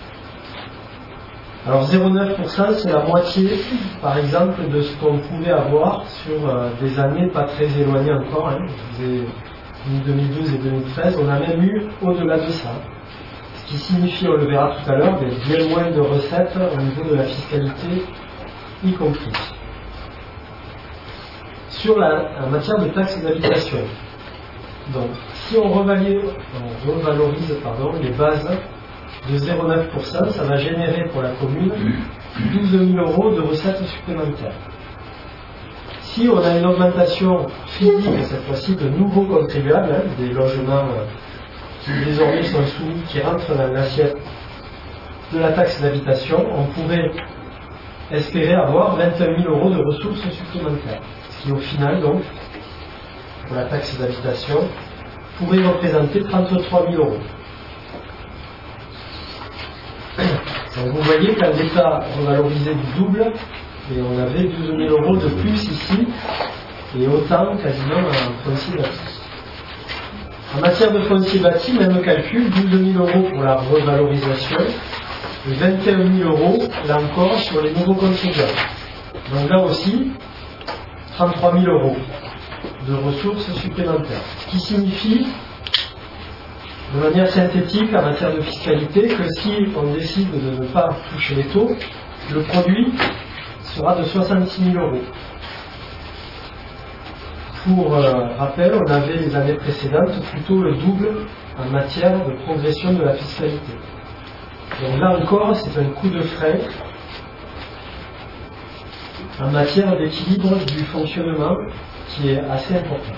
Alors 0,9%, c'est la moitié, par exemple, de ce qu'on pouvait avoir sur des années pas très éloignées encore. Je vous ai mis 2012 et 2013, on a même eu au-delà de ça. Ce qui signifie, on le verra tout à l'heure, bien moins de recettes au niveau de la fiscalité y compris. En matière de taxes d'habitation, donc si on revalorise les bases de 0,9%, ça va générer pour la commune 12 000 euros de recettes supplémentaires. Si on a une augmentation physique, cette fois-ci, de nouveaux contribuables, des logements qui désormais sont soumis, qui rentrent dans l'assiette de la taxe d'habitation, on pourrait espérer avoir 21 000 euros de ressources supplémentaires. Ce qui, au final, donc, pour la taxe d'habitation, pourrait représenter 33 000 euros. Donc vous voyez qu'à l'État revalorisé du double, et on avait 12 000 euros de plus ici, et autant quasiment en foncier bâti. En matière de foncier bâti, même calcul, 12 000 euros pour la revalorisation, et 21 000 euros, là encore, sur les nouveaux contribuables. Donc là aussi, 33 000 euros de ressources supplémentaires. Ce qui signifie, de manière synthétique, en matière de fiscalité, que si on décide de ne pas toucher les taux, le produit sera de 66 000 euros. Pour rappel, on avait les années précédentes plutôt le double en matière de progression de la fiscalité. Donc là encore, c'est un coup de frein en matière d'équilibre du fonctionnement qui est assez important.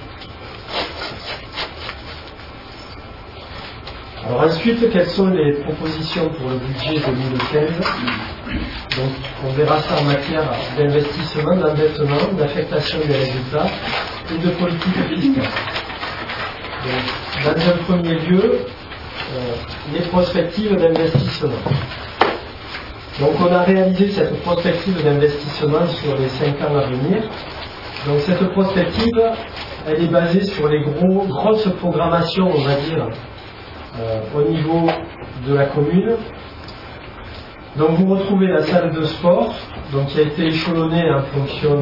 Alors ensuite, quelles sont les propositions pour le budget 2015? Donc on verra ça en matière d'investissement, d'endettement, d'affectation des résultats et de politique fiscale. Donc, dans un premier lieu, les prospectives d'investissement. Donc on a réalisé cette prospective d'investissement sur les 5 ans à venir. Donc cette prospective, elle est basée sur les grosses programmations, on va dire, au niveau de la commune. Donc vous retrouvez la salle de sport, donc qui a été échelonnée en fonction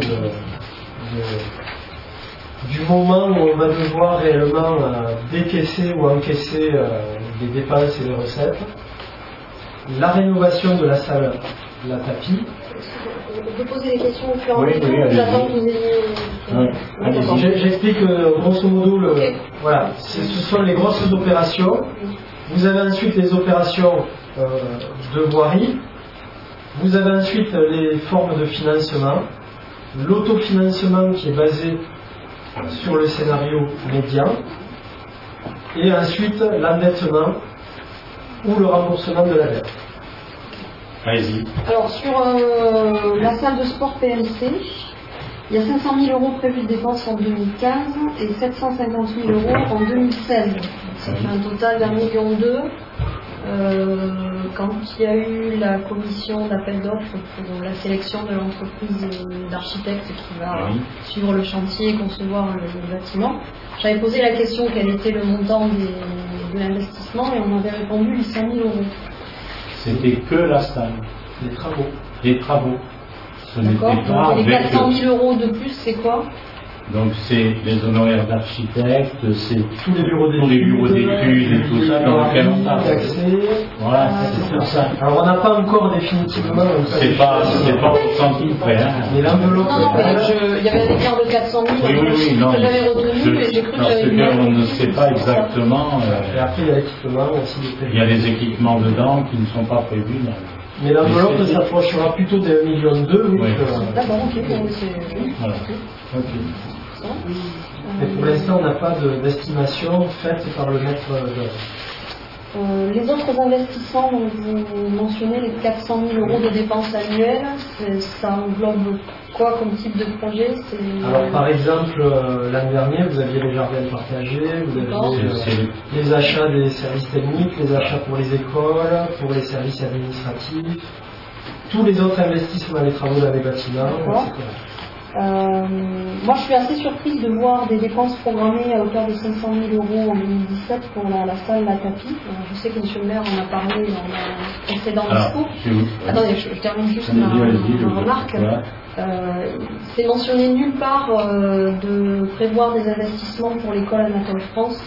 du moment où on va devoir réellement décaisser ou encaisser des dépenses et des recettes. La rénovation de la salle, la tapis. On peut poser des questions au fur et à mesure. J'attends que vous ayez. J'explique grosso modo, voilà, ce sont les grosses opérations. Vous avez ensuite les opérations de voirie. Vous avez ensuite les formes de financement. L'autofinancement qui est basé sur le scénario médian. Et ensuite l'endettement ou le remboursement de la dette. Allez-y. Alors sur la salle de sport PMC, il y a 500 000 euros prévus de dépenses en 2015 et 750 000 euros en 2016. Ça fait un total d'1,2 million. Quand il y a eu la commission d'appel d'offres pour la sélection de l'entreprise d'architecte qui va suivre le chantier et concevoir le bâtiment, j'avais posé la question quel était le montant de l'investissement et on m'avait répondu 800 000 euros. C'était que la salle. Les travaux. Les travaux. Ce n'était pas les 400 000 euros de plus, c'est quoi? Donc c'est les honoraires d'architecte, c'est tous les bureaux d'études et tout ça dans lequel on parle. Voilà, c'est pour ça. Alors on n'a pas encore définitivement. C'est pas au centime près. Hein. Mais l'enveloppe. Non, mais il y avait un écart de 400 000 oui, non, que j'avais retenu et j'ai cru que j'avais vu. On ne sait pas exactement. Et après il y a l'équipement aussi. Il y a des équipements dedans qui ne sont pas prévus. Mais l'enveloppe s'approchera plutôt des 1,2 million. D'accord, ok. Voilà. Ok. Mais pour l'instant, on n'a pas d'estimation faite par le maître d'œuvre. Les autres investissements, dont vous mentionnez les 400 000 euros de dépenses annuelles, ça englobe quoi comme type de projet? Alors par exemple, l'année dernière, vous aviez les jardins partagés, vous aviez les achats des services techniques, les achats pour les écoles, pour les services administratifs, tous les autres investissements, les travaux dans les bâtiments, etc. Moi, je suis assez surprise de voir des dépenses programmées à hauteur de 500 000 euros en 2017 pour la salle La Tapis. Je sais que M. le maire en a parlé dans un précédent discours. Attendez, je termine juste ma remarque. C'est mentionné nulle part de prévoir des investissements pour l'école Anatole France,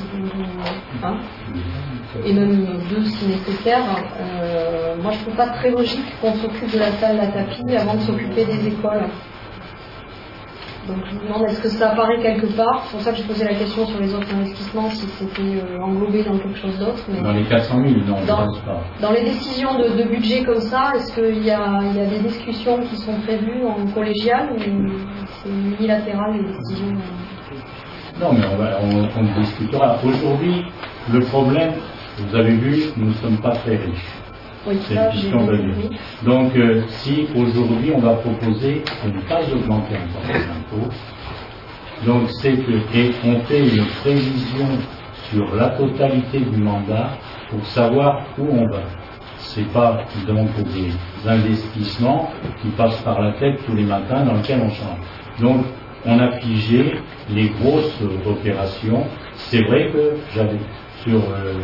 et même deux si nécessaire. Moi, je ne trouve pas très logique qu'on s'occupe de la salle La Tapis avant de s'occuper des écoles. Donc je me demande est-ce que ça apparaît quelque part. C'est pour ça que j'ai posé la question sur les autres investissements, si c'était englobé dans quelque chose d'autre. Dans les 400 000, non, je ne pense pas. Dans les décisions de budget comme ça, est-ce qu'il y a des discussions qui sont prévues en collégial ou c'est unilatéral les décisions? Non, mais on discutera. Aujourd'hui, le problème, vous avez vu, nous ne sommes pas très riches. Oui, c'est une question de vie. Donc, si aujourd'hui on va proposer de ne pas augmenter encore les impôts, donc c'est que, et on fait une prévision sur la totalité du mandat pour savoir où on va. C'est pas donc des investissements qui passent par la tête tous les matins dans lesquels on change. Donc, on a figé les grosses opérations. C'est vrai que j'avais sur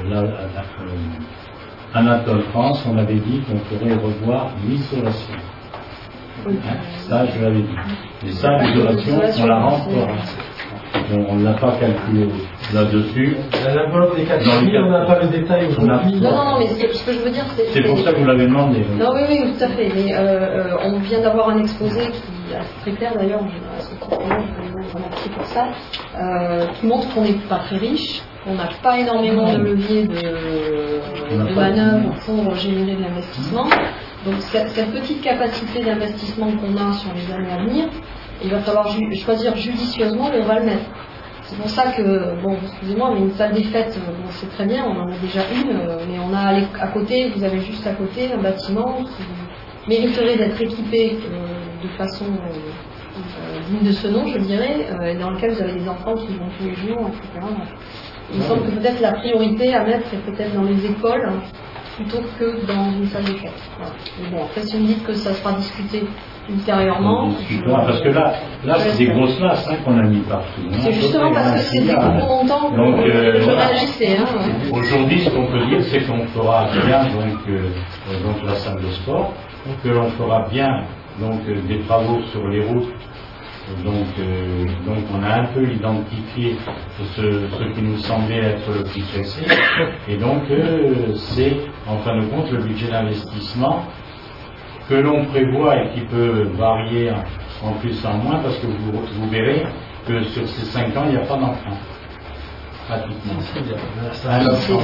Anatole France, on avait dit qu'on pourrait revoir l'isolation. Ça, je l'avais dit. Et ça, l'isolation, on la rentrera. On ne l'a pas calculé là-dessus. L'enveloppe des 4 000, on n'a pas le détail aujourd'hui. Non, mais ce que je veux dire, c'est pour ça que vous l'avez demandé. Non, oui, tout à fait. Mais on vient d'avoir un exposé qui est très clair d'ailleurs, à ce titre-là, je vais vous remercier pour ça, qui montre qu'on n'est pas très riche. On n'a pas énormément de leviers de manœuvre pour générer de l'investissement. Donc cette petite capacité d'investissement qu'on a sur les années à venir, il va falloir choisir judicieusement où on va le mettre. C'est pour ça que, bon, excusez-moi, mais une salle des fêtes, bon, c'est très bien, on en a déjà une, mais on a à côté, vous avez juste à côté un bâtiment qui mériterait d'être équipé de façon digne de ce nom, je dirais, dans lequel vous avez des enfants qui vont tous les jours, etc. Il me semble que peut-être la priorité à mettre, c'est peut-être dans les écoles, plutôt que dans une salle de fête. Voilà. Mais bon, après, si vous me dites que ça sera discuté ultérieurement. Parce que là c'est des grosses masses qu'on a mis partout. C'est justement parce que c'est des gros montants que je réagissais. Ouais. Aujourd'hui, ce qu'on peut dire, c'est qu'on fera bien donc la salle de sport, que l'on fera bien des travaux sur les routes. Donc on a un peu identifié ce qui nous semblait être le plus précis. Et donc c'est en fin de compte le budget d'investissement que l'on prévoit et qui peut varier en plus en moins, parce que vous verrez que sur ces 5 ans, il n'y a pas d'enfant. Pratiquement. Ça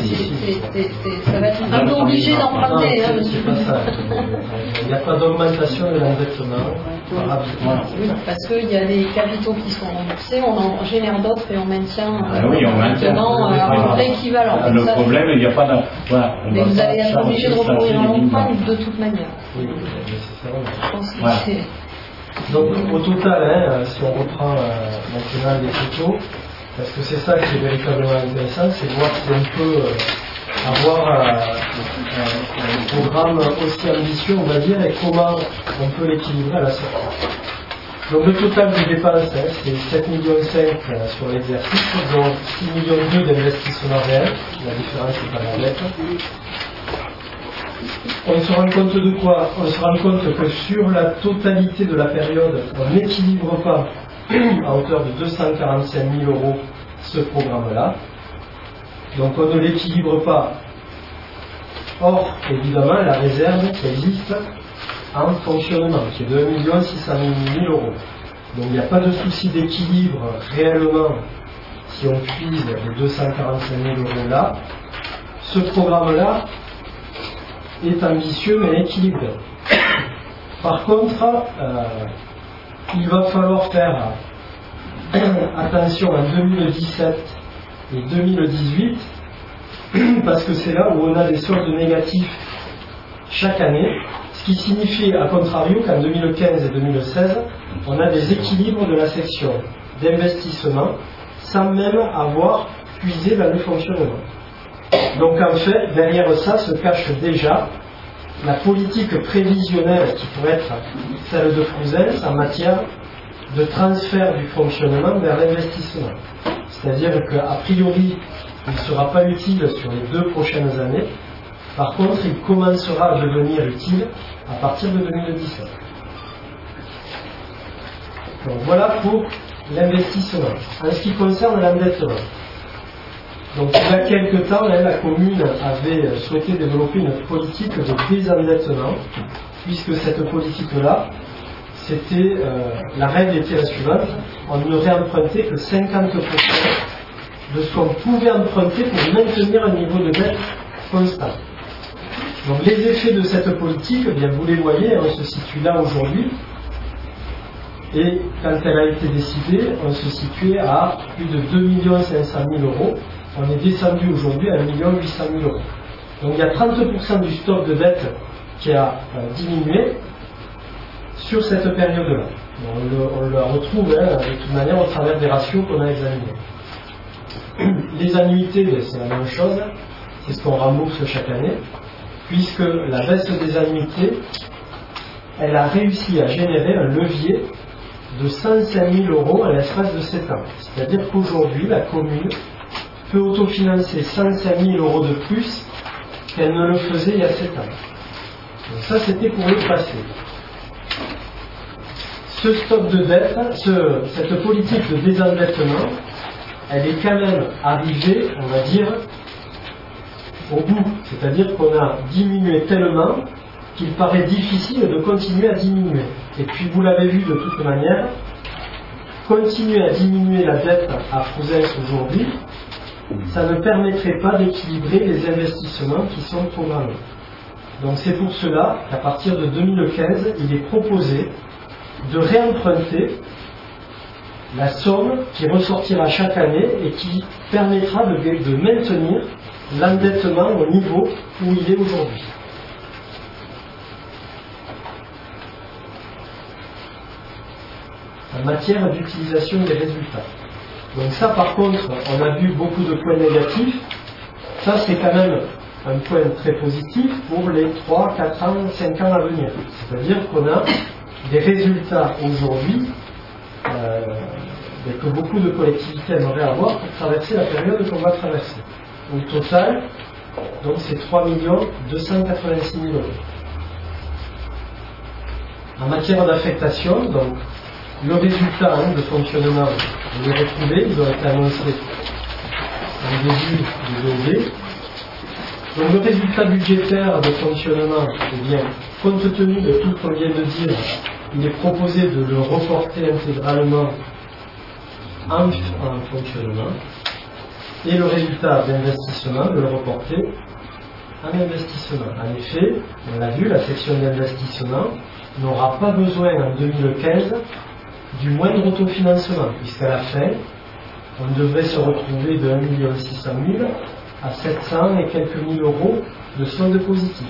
va être un peu obligé d'emprunter, monsieur. C'est pas ça. Il n'y a pas d'augmentation de l'endettement. Oui, parce qu'il y a des capitaux qui sont remboursés, on en génère d'autres et on maintient un endettement à peu près équivalent. Le problème, il n'y a pas d'un. Voilà, mais vous allez être obligé de recourir à l'emprunt de toute manière. Oui, nécessairement. Je pense que c'est. Donc au total, si on reprend maintenant les photos, parce que c'est ça qui est véritablement intéressant, c'est voir si on peut avoir un programme aussi ambitieux, on va dire, et comment on peut l'équilibrer à la sortie. Donc le total des dépenses, c'est 7,5 millions sur l'exercice, dont 6,2 millions d'investissement réel, la différence est pas la lettre. On se rend compte de quoi? On se rend compte que sur la totalité de la période, on n'équilibre pas à hauteur de 245 000 € ce programme-là. Donc on ne l'équilibre pas. Or, évidemment, la réserve qui existe en fonctionnement, qui est de 1 600 000 €. Donc il n'y a pas de souci d'équilibre réellement si on puise les 245 000 € là. Ce programme-là est ambitieux mais équilibré. Par contre, il va falloir faire attention en 2017 et 2018 parce que c'est là où on a des soldes négatifs chaque année, ce qui signifie à contrario qu'en 2015 et 2016 on a des équilibres de la section d'investissement sans même avoir puisé dans le fonctionnement. Donc en fait, derrière ça se cache déjà la politique prévisionnelle qui pourrait être celle de Frouzens en matière de transfert du fonctionnement vers l'investissement. C'est-à-dire qu'a priori, il ne sera pas utile sur les 2 prochaines années. Par contre, il commencera à devenir utile à partir de 2017. Donc voilà pour l'investissement. En ce qui concerne l'endettement, donc il y a quelque temps, la commune avait souhaité développer une politique de désendettement, puisque cette politique-là, c'était la règle était la suivante: on ne réempruntait que 50% de ce qu'on pouvait emprunter pour maintenir un niveau de dette constant. Donc les effets de cette politique, eh bien vous les voyez, on se situe là aujourd'hui. Et quand elle a été décidée, on se situait à plus de 2 500 000 €. On est descendu aujourd'hui à 1 800 000 €. Donc il y a 30% du stock de dette qui a diminué sur cette période-là. On le retrouve de toute manière au travers des ratios qu'on a examinés. Les annuités, c'est la même chose, c'est ce qu'on rembourse chaque année, puisque la baisse des annuités, elle a réussi à générer un levier de 105 000 € à l'espace de 7 ans. C'est-à-dire qu'aujourd'hui, la commune peut autofinancer 105 000 € de plus qu'elle ne le faisait il y a 7 ans. Donc ça, c'était pour le passé. Ce stock de dette, cette politique de désendettement, elle est quand même arrivée, on va dire, au bout. C'est-à-dire qu'on a diminué tellement qu'il paraît difficile de continuer à diminuer. Et puis vous l'avez vu de toute manière, continuer à diminuer la dette à Frouzens aujourd'hui, ça ne permettrait pas d'équilibrer les investissements qui sont programmés. Donc c'est pour cela qu'à partir de 2015, il est proposé de réemprunter la somme qui ressortira chaque année et qui permettra de maintenir l'endettement au niveau où il est aujourd'hui. En matière d'utilisation des résultats. Donc ça par contre, on a vu beaucoup de points négatifs. Ça c'est quand même un point très positif pour les 3, 4 ans, 5 ans à venir. C'est-à-dire qu'on a des résultats aujourd'hui que beaucoup de collectivités aimeraient avoir pour traverser la période qu'on va traverser. Au total, donc c'est 3 286 000 euros. En matière d'affectation, donc le résultat de fonctionnement, vous les retrouvez, ils ont été annoncés en début du DOD. Donc le résultat budgétaire de fonctionnement, eh bien, compte tenu de tout ce qu'on vient de dire, il est proposé de le reporter intégralement en fonctionnement, et le résultat d'investissement, de le reporter en investissement. En effet, on l'a vu, la section d'investissement n'aura pas besoin en 2015 du moindre autofinancement, puisqu'à la fin, on devrait se retrouver de 1 600 000 à 700 et quelques mille euros de solde positif.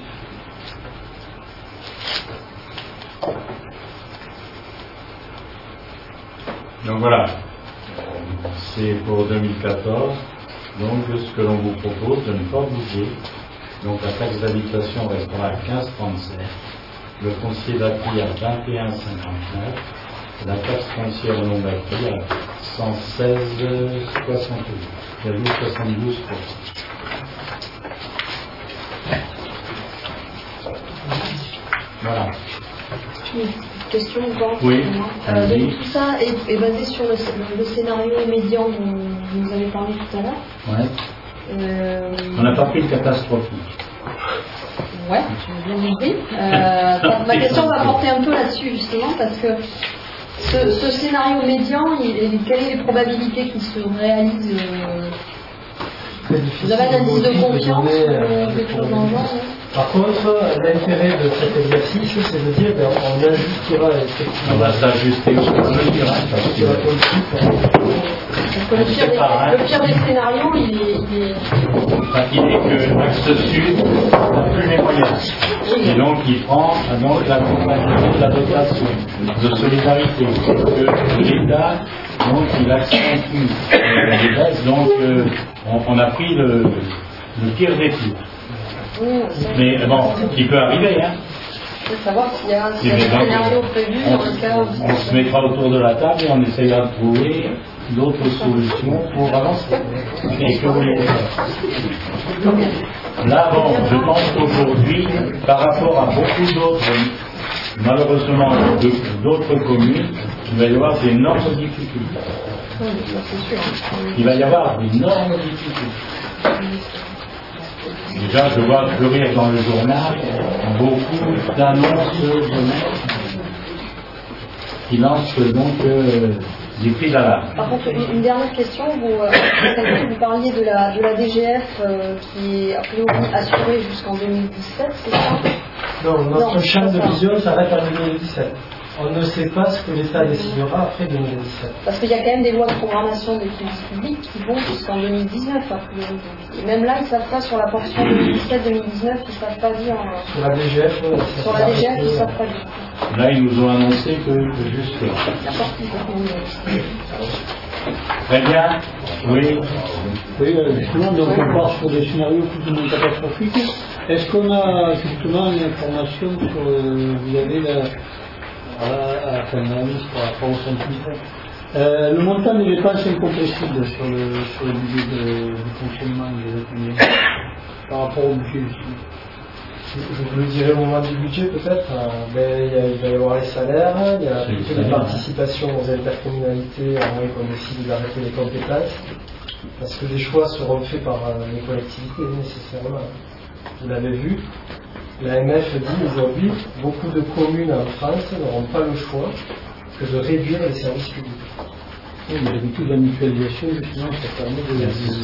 Donc voilà, c'est pour 2014. Donc ce que l'on vous propose de ne pas bouger. Donc la taxe d'habitation restera à 15,37, le foncier bâti à 21,59, la taxe foncière non bâtie à 116,72%. Voilà. Une question encore. Oui. Donc tout ça est basé sur le scénario médian dont vous avez parlé tout à l'heure. Ouais. On n'a pas pris le catastrophique. Ouais, j'ai bien compris. Ma question va porter un peu là-dessus justement parce que ce scénario médian, quelles sont les probabilités qu'il se réalise Vous avez un indice de confiance ou quelque chose dans le genre? Par contre, l'intérêt de cet exercice, c'est de dire qu'on ajustera effectivement. On va s'ajuster au fur et à mesure. Parce que le pire des scénarios, il est que l'axe sud n'a plus les moyens. Et donc il prend la compagnie de la dotation de solidarité que l'État, donc il accentue les baisses. Donc on a pris le pire des pires. Mais bon, il peut arriver, hein. Il faut savoir s'il y a un scénario prévu dans le cas où... On se mettra autour de la table et on essayera de trouver d'autres solutions pour avancer. Et que vous voulez faire. Là, bon, je pense qu'aujourd'hui, par rapport à beaucoup d'autres, malheureusement, d'autres communes, il va y avoir d'énormes difficultés. Il va y avoir d'énormes difficultés. Déjà, je vois fleurir dans le journal beaucoup d'annonces de maires qui lancent donc des cris d'alarme. Par contre, une dernière question. Vous parliez de la DGF qui est a priori assurée jusqu'en 2017, c'est ça? Non, notre champ de vision s'arrête en 2017. On ne sait pas ce que l'État décidera après 2017. Parce qu'il y a quand même des lois de programmation des finances publiques qui vont jusqu'en 2019, a priori. Et même là, ils ne savent pas sur la portion 2017-2019, ils ne savent pas dire. Sur la DGF, sur la DGF, ils ne savent pas dire. Là, ils nous ont annoncé que juste là. Très bien. Oui. Oui, justement, donc on part sur des scénarios plus ou moins catastrophiques. Est-ce qu'on a justement une information sur, vous avez la liste par rapport au scientifique, le montant des dépenses incompressibles sur le budget du fonctionnement des par rapport au budget justement. Je vous le dirai au moment du budget peut-être. Il va y avoir les salaires, il y a plutôt des participations aux intercommunalités, à moins qu'on décide d'arrêter les compétences, parce que des choix seront faits par les collectivités nécessairement. Vous l'avez vu, l'AMF dit aujourd'hui beaucoup de communes en France n'auront pas le choix que de réduire les services publics. Oui, mais d'habitude, la mutualisation, justement, ça permet de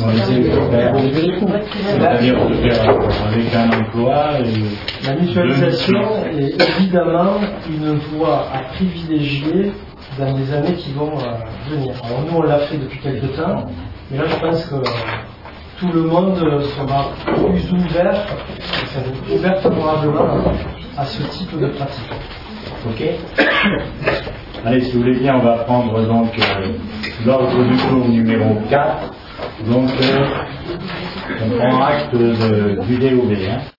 c'est-à-dire de faire avec un emploi. La mutualisation est évidemment une voie à privilégier dans les années qui vont venir. Alors nous, on l'a fait depuis quelques temps, mais là, je pense que tout le monde sera plus ouvert favorablement à ce type de pratique. Ok. Allez, si vous voulez bien, on va prendre donc l'ordre du jour numéro 4. Donc, On prend acte du DOV. Hein.